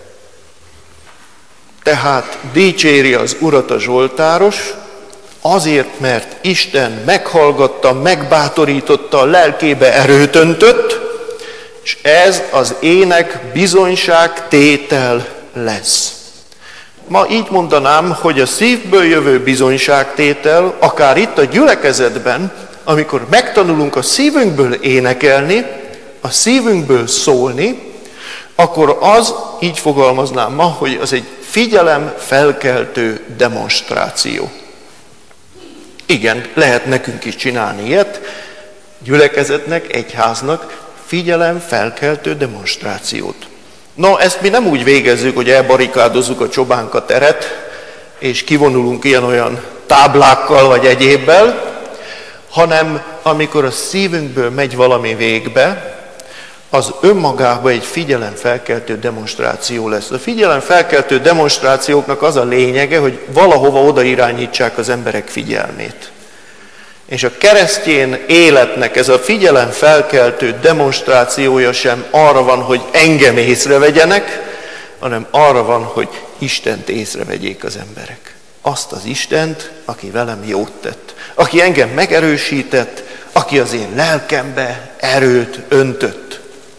Tehát dicséri az Urat a zsoltáros, azért, mert Isten meghallgatta, megbátorította, a lelkébe erőt öntött, és ez az ének bizonyságtétel lesz. Ma így mondanám, hogy a szívből jövő bizonyságtétel, akár itt a gyülekezetben, amikor megtanulunk a szívünkből énekelni, a szívünkből szólni, akkor az, így fogalmaznám ma, hogy az egy figyelemfelkeltő demonstráció. Igen, lehet nekünk is csinálni ilyet, gyülekezetnek, egyháznak figyelemfelkeltő demonstrációt. No, ezt mi nem úgy végezzük, hogy elbarikádozzuk a Csobánka teret, és kivonulunk ilyen-olyan táblákkal vagy egyébbel, hanem amikor a szívünkből megy valami végbe, az önmagában egy figyelemfelkeltő demonstráció lesz. A figyelemfelkeltő demonstrációknak az a lényege, hogy valahova oda irányítsák az emberek figyelmét. És a keresztény életnek ez a figyelemfelkeltő demonstrációja sem arra van, hogy engem észrevegyenek, hanem arra van, hogy Istent észrevegyék az emberek. Azt az Istent, aki velem jót tett, aki engem megerősített, aki az én lelkembe erőt öntött.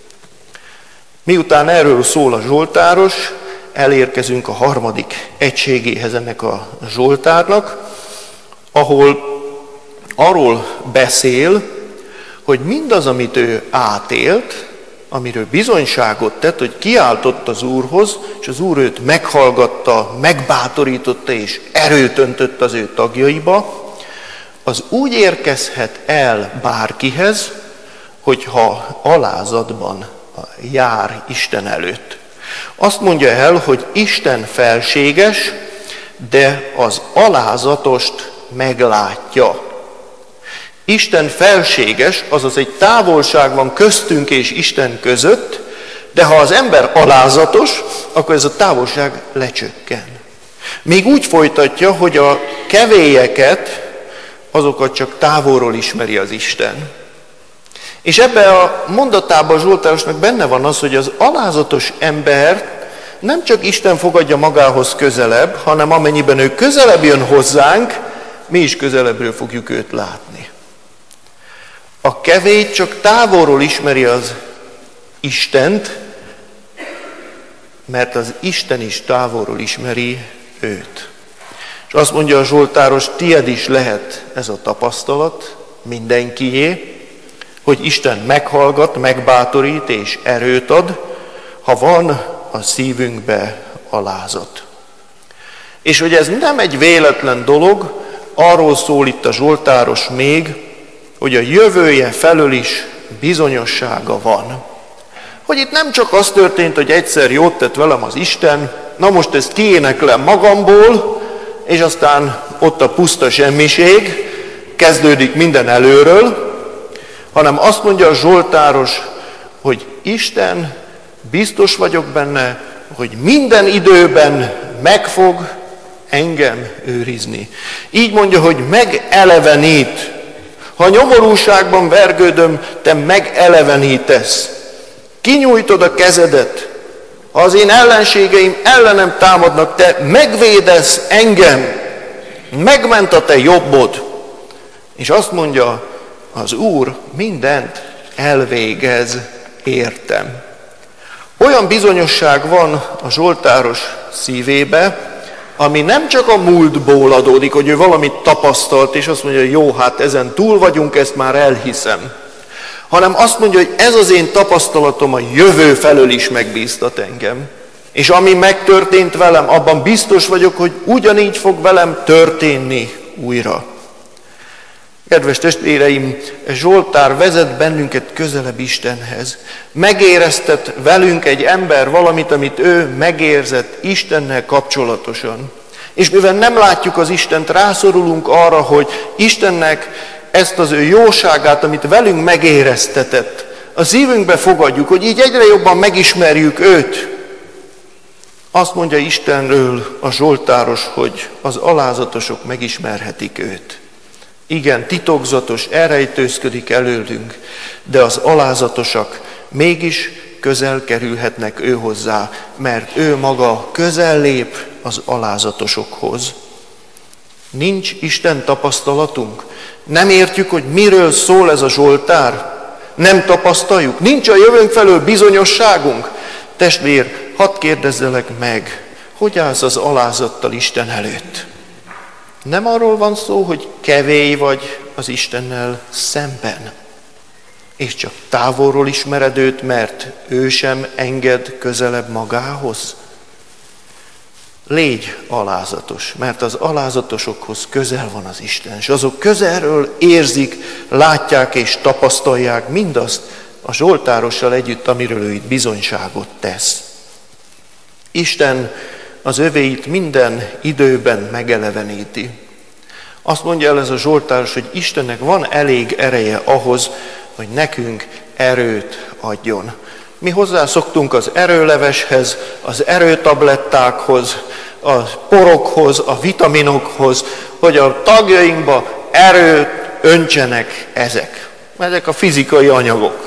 Miután erről szól a zsoltáros, elérkezünk a harmadik egységéhez ennek a zsoltárnak, ahol arról beszél, hogy mindaz, amit ő átélt, amiről bizonyságot tett, hogy kiáltott az Úrhoz, és az Úr őt meghallgatta, megbátorította és erőt öntött az ő tagjaiba, az úgy érkezhet el bárkihez, hogyha alázatban jár Isten előtt. Azt mondja el, hogy Isten felséges, de az alázatost meglátja. Isten felséges, azaz egy távolság van köztünk és Isten között, de ha az ember alázatos, akkor ez a távolság lecsökken. Még úgy folytatja, hogy a kevélyeket, azokat csak távolról ismeri az Isten. És ebben a mondatában a zsoltárosnak benne van az, hogy az alázatos ember nem csak Isten fogadja magához közelebb, hanem amennyiben ő közelebb jön hozzánk, mi is közelebbről fogjuk őt látni. A kevély csak távolról ismeri az Istent, mert az Isten is távolról ismeri őt. És azt mondja a zsoltáros, tied is lehet ez a tapasztalat, mindenkié, hogy Isten meghallgat, megbátorít és erőt ad, ha van a szívünkbe alázat. És hogy ez nem egy véletlen dolog, arról szól itt a zsoltáros még, hogy a jövője felől is bizonyossága van. Hogy itt nem csak az történt, hogy egyszer jót tett velem az Isten, na most ezt kiéneklem magamból, és aztán ott a puszta semmiség, kezdődik minden előről, hanem azt mondja a zsoltáros, hogy Isten, biztos vagyok benne, hogy minden időben meg fog engem őrizni. Így mondja, hogy megelevenít. Ha nyomorúságban vergődöm, te megelevenítesz. Kinyújtod a kezedet. Ha az én ellenségeim ellenem támadnak, te megvédesz engem. Megment a te jobbod. És azt mondja, az Úr mindent elvégez értem. Olyan bizonyosság van a zsoltáros szívébe, ami nem csak a múltból adódik, hogy ő valamit tapasztalt, és azt mondja, hogy jó, hát ezen túl vagyunk, ezt már elhiszem. Hanem azt mondja, hogy ez az én tapasztalatom a jövő felől is megbíztat engem. És ami megtörtént velem, abban biztos vagyok, hogy ugyanígy fog velem történni újra. Kedves testvéreim, Zsoltár vezet bennünket közelebb Istenhez. Megéreztet velünk egy ember valamit, amit ő megérzett Istennel kapcsolatosan. És mivel nem látjuk az Istent, rászorulunk arra, hogy Istennek ezt az ő jóságát, amit velünk megéreztetett, a szívünkbe fogadjuk, hogy így egyre jobban megismerjük őt. Azt mondja Istenről a zsoltáros, hogy az alázatosok megismerhetik őt. Igen, titokzatos, elrejtőzködik előlünk, de az alázatosak mégis közel kerülhetnek ő hozzá, mert ő maga közel lép az alázatosokhoz. Nincs Isten tapasztalatunk? Nem értjük, hogy miről szól ez a zsoltár? Nem tapasztaljuk? Nincs a jövőnk felől bizonyosságunk? Testvér, hadd kérdezzelek meg, hogy állsz az alázattal Isten előtt? Nem arról van szó, hogy kevély vagy az Istennel szemben, és csak távolról ismered őt, mert ő sem enged közelebb magához. Légy alázatos, mert az alázatosokhoz közel van az Isten, és azok közelről érzik, látják és tapasztalják mindazt a zsoltárossal együtt, amiről ő itt bizonyságot tesz. Isten az övéit minden időben megeleveníti. Azt mondja el ez a zsoltáros, hogy Istennek van elég ereje ahhoz, hogy nekünk erőt adjon. Mi hozzászoktunk az erőleveshez, az erőtablettákhoz, a porokhoz, a vitaminokhoz, hogy a tagjainkba erőt öntsenek ezek. Ezek a fizikai anyagok.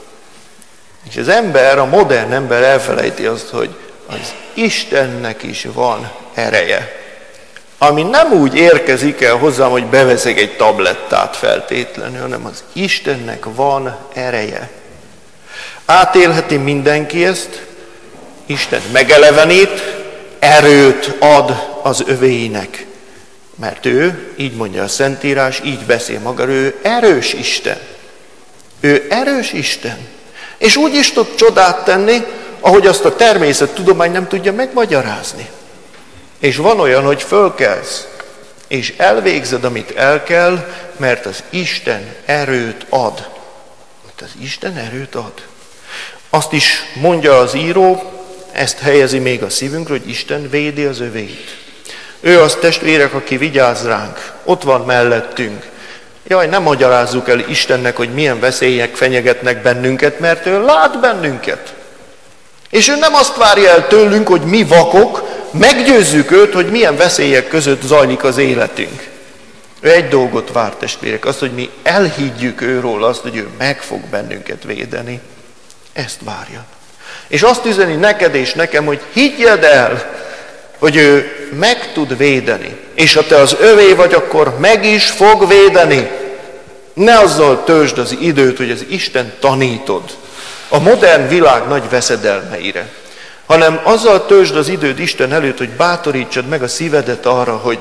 És az ember, a modern ember elfelejti azt, hogy az Istennek is van ereje. Ami nem úgy érkezik el hozzám, hogy beveszek egy tablettát feltétlenül, hanem az Istennek van ereje. Átélheti mindenki ezt, Isten megelevenít, erőt ad az övéinek. Mert ő, így mondja a Szentírás, így beszél maga, ő erős Isten. Ő erős Isten. És úgy is tud csodát tenni, ahogy azt a természettudomány nem tudja megmagyarázni. És van olyan, hogy fölkelsz, és elvégzed, amit el kell, mert az Isten erőt ad. Mert az Isten erőt ad. Azt is mondja az író, ezt helyezi még a szívünkre, hogy Isten védi az övéit. Ő az, testvérek, aki vigyáz ránk, ott van mellettünk. Jaj, nem magyarázzuk el Istennek, hogy milyen veszélyek fenyegetnek bennünket, mert ő lát bennünket. És ő nem azt várja el tőlünk, hogy mi vakok, meggyőzzük őt, hogy milyen veszélyek között zajlik az életünk. Ő egy dolgot vár, testvérek, azt, hogy mi elhiggyük őról azt, hogy ő meg fog bennünket védeni. Ezt várja. És azt üzeni neked és nekem, hogy higgyed el, hogy ő meg tud védeni. És ha te az övé vagy, akkor meg is fog védeni. Ne azzal töltsd az időt, hogy az Isten tanítod a modern világ nagy veszedelmeire, hanem azzal töltsd az időd Isten előtt, hogy bátorítsad meg a szívedet arra, hogy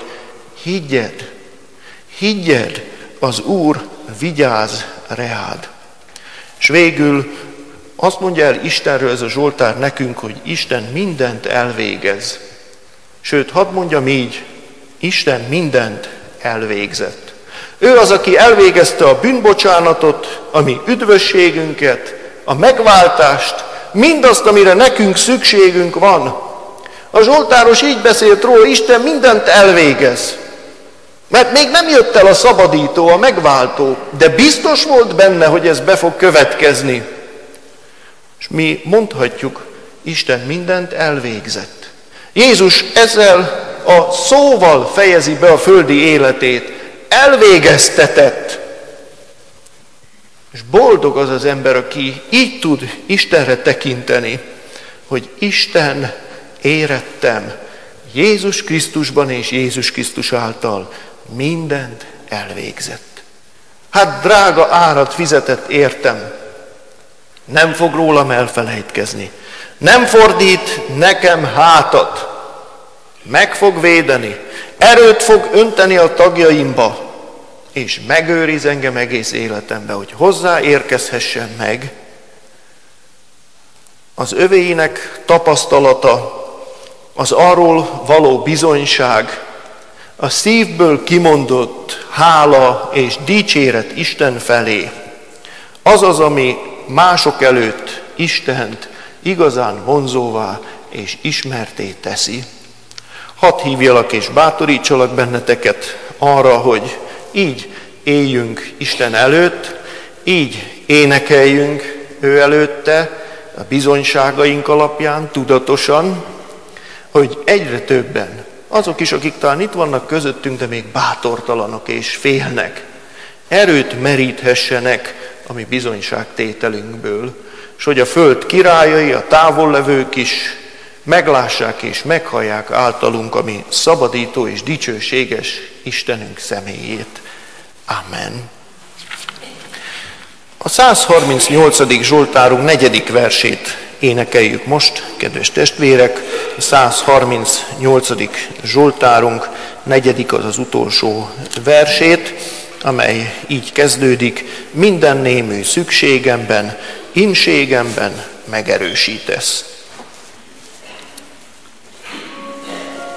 higgyed, az Úr vigyáz reád. És végül azt mondja el Istenről ez a zsoltár nekünk, hogy Isten mindent elvégez. Sőt, hadd mondjam így, Isten mindent elvégzett. Ő az, aki elvégezte a bűnbocsánatot, a mi üdvösségünket, a megváltást, mindazt, amire nekünk szükségünk van. A zsoltáros így beszélt róla, Isten mindent elvégez. Mert még nem jött el a szabadító, a megváltó, de biztos volt benne, hogy ez be fog következni. És mi mondhatjuk, Isten mindent elvégzett. Jézus ezzel a szóval fejezi be a földi életét. Elvégeztetett. És boldog az az ember, aki így tud Istenre tekinteni, hogy Isten érettem Jézus Krisztusban és Jézus Krisztus által mindent elvégzett. Hát drága árat fizetett értem. Nem fog rólam elfelejtkezni. Nem fordít nekem hátat. Meg fog védeni. Erőt fog önteni a tagjaimba. És megőriz engem egész életemben, hogy hozzáérkezhessen meg. Az övéinek tapasztalata, az arról való bizonyság, a szívből kimondott hála és dicséret Isten felé, az az, ami mások előtt Istent igazán vonzóvá és ismertté teszi. Hadd hívjalak és bátorítsalak benneteket arra, hogy így éljünk Isten előtt, így énekeljünk ő előtte a bizonyságaink alapján, tudatosan, hogy egyre többen, azok is, akik talán itt vannak közöttünk, de még bátortalanok és félnek, erőt meríthessenek a mi bizonyságtételünkből, és hogy a föld királyai, a távollevők is meglássák és meghallják általunk a mi szabadító és dicsőséges Istenünk személyét. Amen. A 138. Zsoltárunk 4. versét énekeljük most, kedves testvérek. A 138. Zsoltárunk 4. az utolsó versét, amely így kezdődik: minden némű szükségemben, inségemben megerősítesz.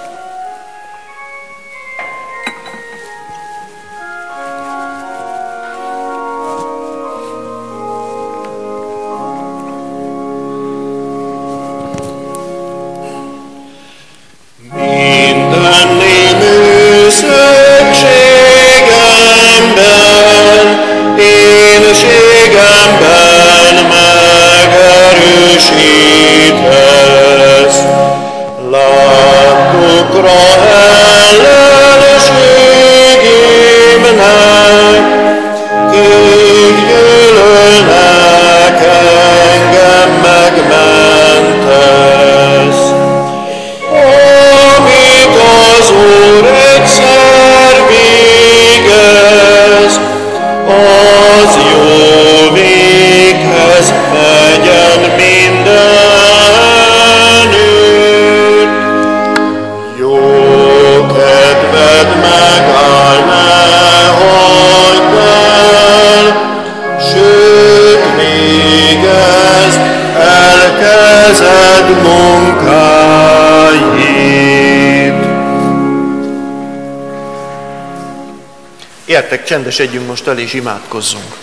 Gyertek, csendesedjünk most el és imádkozzunk.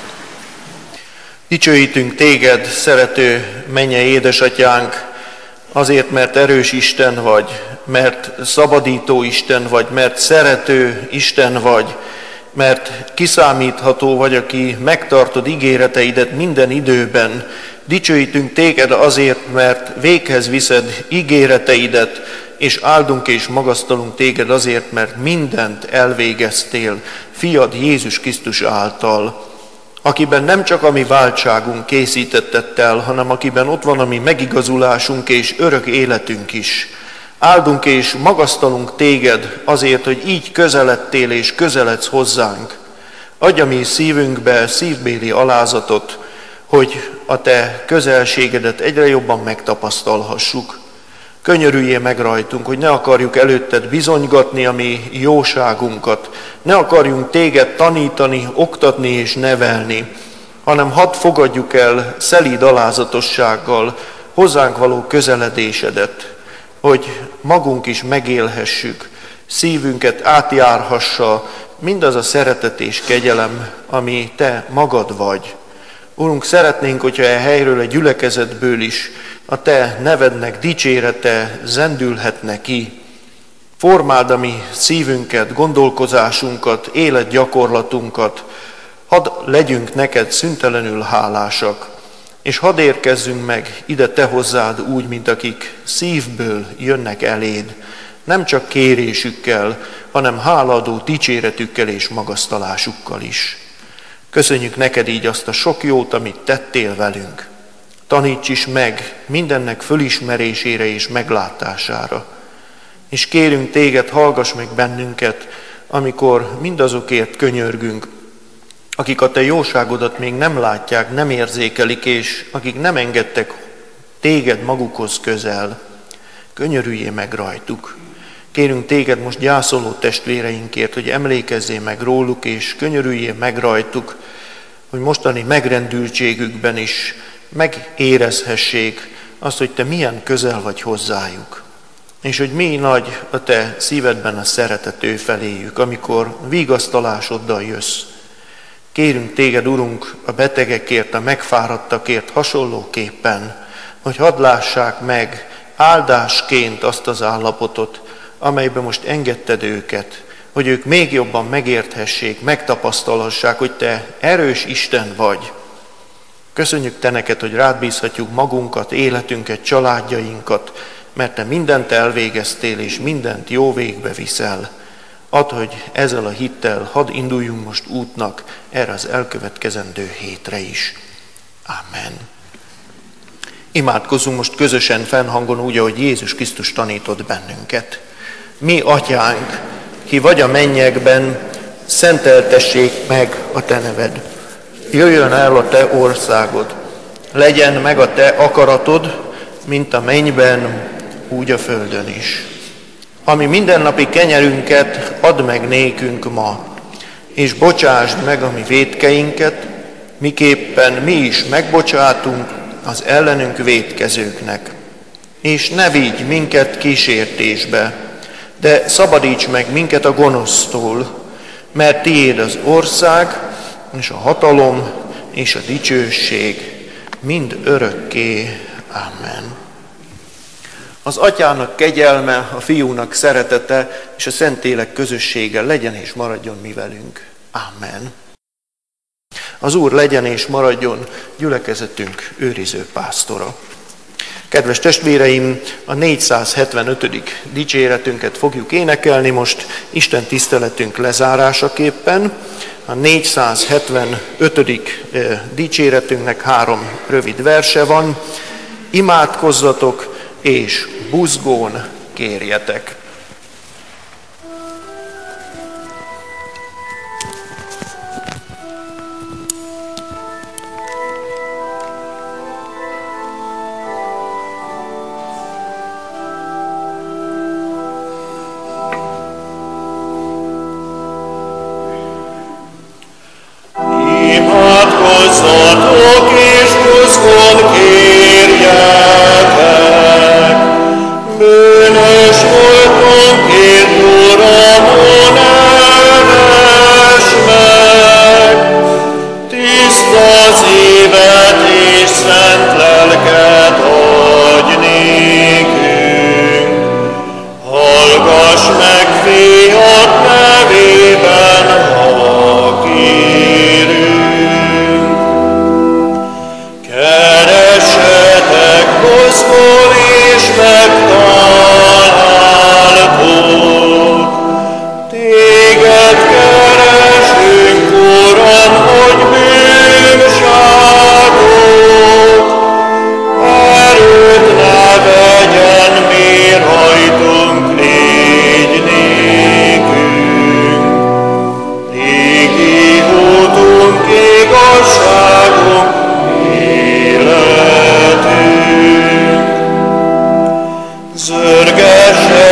Dicsőítünk téged, szerető mennyei édesatyánk, azért, mert erős Isten vagy, mert szabadító Isten vagy, mert szerető Isten vagy, mert kiszámítható vagy, aki megtartod ígéreteidet minden időben. Dicsőítünk téged azért, mert véghez viszed ígéreteidet, és áldunk és magasztalunk téged azért, mert mindent elvégeztél fiad Jézus Krisztus által, akiben nem csak a mi váltságunk készítetted el, hanem akiben ott van a mi megigazulásunk és örök életünk is. Áldunk és magasztalunk téged azért, hogy így közeledtél és közeledsz hozzánk. Adj a mi szívünkbe szívbéli alázatot, hogy a te közelségedet egyre jobban megtapasztalhassuk. Könyörüljél meg rajtunk, hogy ne akarjuk előtted bizonygatni a mi jóságunkat, ne akarjunk téged tanítani, oktatni és nevelni, hanem hadd fogadjuk el szelíd alázatossággal hozzánk való közeledésedet, hogy magunk is megélhessük, szívünket átjárhassa mindaz a szeretet és kegyelem, ami te magad vagy. Urunk, szeretnénk, hogyha e helyről, a gyülekezetből is a te nevednek dicsérete zendülhetne ki. Formáld a mi szívünket, gondolkozásunkat, életgyakorlatunkat, hadd legyünk neked szüntelenül hálásak, és hadd érkezzünk meg ide te hozzád úgy, mint akik szívből jönnek eléd, nem csak kérésükkel, hanem hálaadó dicséretükkel és magasztalásukkal is. Köszönjük neked így azt a sok jót, amit tettél velünk. Taníts is meg mindennek fölismerésére és meglátására. És kérünk téged, hallgass meg bennünket, amikor mindazokért könyörgünk, akik a te jóságodat még nem látják, nem érzékelik, és akik nem engedtek téged magukhoz közel. Könyörüljél meg rajtuk. Kérünk téged most gyászoló testvéreinkért, hogy emlékezzél meg róluk, és könyörüljél meg rajtuk, hogy mostani megrendültségükben is megérezhessék azt, hogy te milyen közel vagy hozzájuk. És hogy mi nagy a te szívedben a szeretet ő feléjük, amikor vigasztalásoddal jössz. Kérünk téged, Urunk, a betegekért, a megfáradtakért hasonlóképpen, hogy hadd lássák meg áldásként azt az állapotot, amelyben most engedted őket, hogy ők még jobban megérthessék, megtapasztalhassák, hogy te erős Isten vagy. Köszönjük te neked, hogy rád bízhatjuk magunkat, életünket, családjainkat, mert te mindent elvégeztél, és mindent jó végbe viszel. Add, hogy ezzel a hittel hadd induljunk most útnak erre az elkövetkezendő hétre is. Amen. Imádkozzunk most közösen fennhangon úgy, ahogy Jézus Krisztus tanított bennünket. Mi, Atyánk, ki vagy a mennyekben, szenteltessék meg a te neved. Jöjjön el a te országod, legyen meg a te akaratod, mint a mennyben, úgy a földön is. Ami mindennapi kenyerünket add meg nékünk ma, és bocsásd meg a mi vétkeinket, miképpen mi is megbocsátunk az ellenünk vétkezőknek. És ne vigy minket kísértésbe, de szabadíts meg minket a gonosztól, mert tiéd az ország, és a hatalom, és a dicsőség mind örökké. Amen. Az Atyának kegyelme, a Fiúnak szeretete, és a Szentlélek közössége legyen és maradjon mi velünk. Amen. Az Úr legyen és maradjon gyülekezetünk őriző pásztora. Kedves testvéreim, a 475. dicséretünket fogjuk énekelni most Isten tiszteletünk lezárásaképpen. A 475. dicséretünknek 3 rövid verse van. Imádkozzatok és buzgón kérjetek. Imádkozzatok és buzgón kérjetek, bűnös voltunk, Uramon, elves meg. pörgesse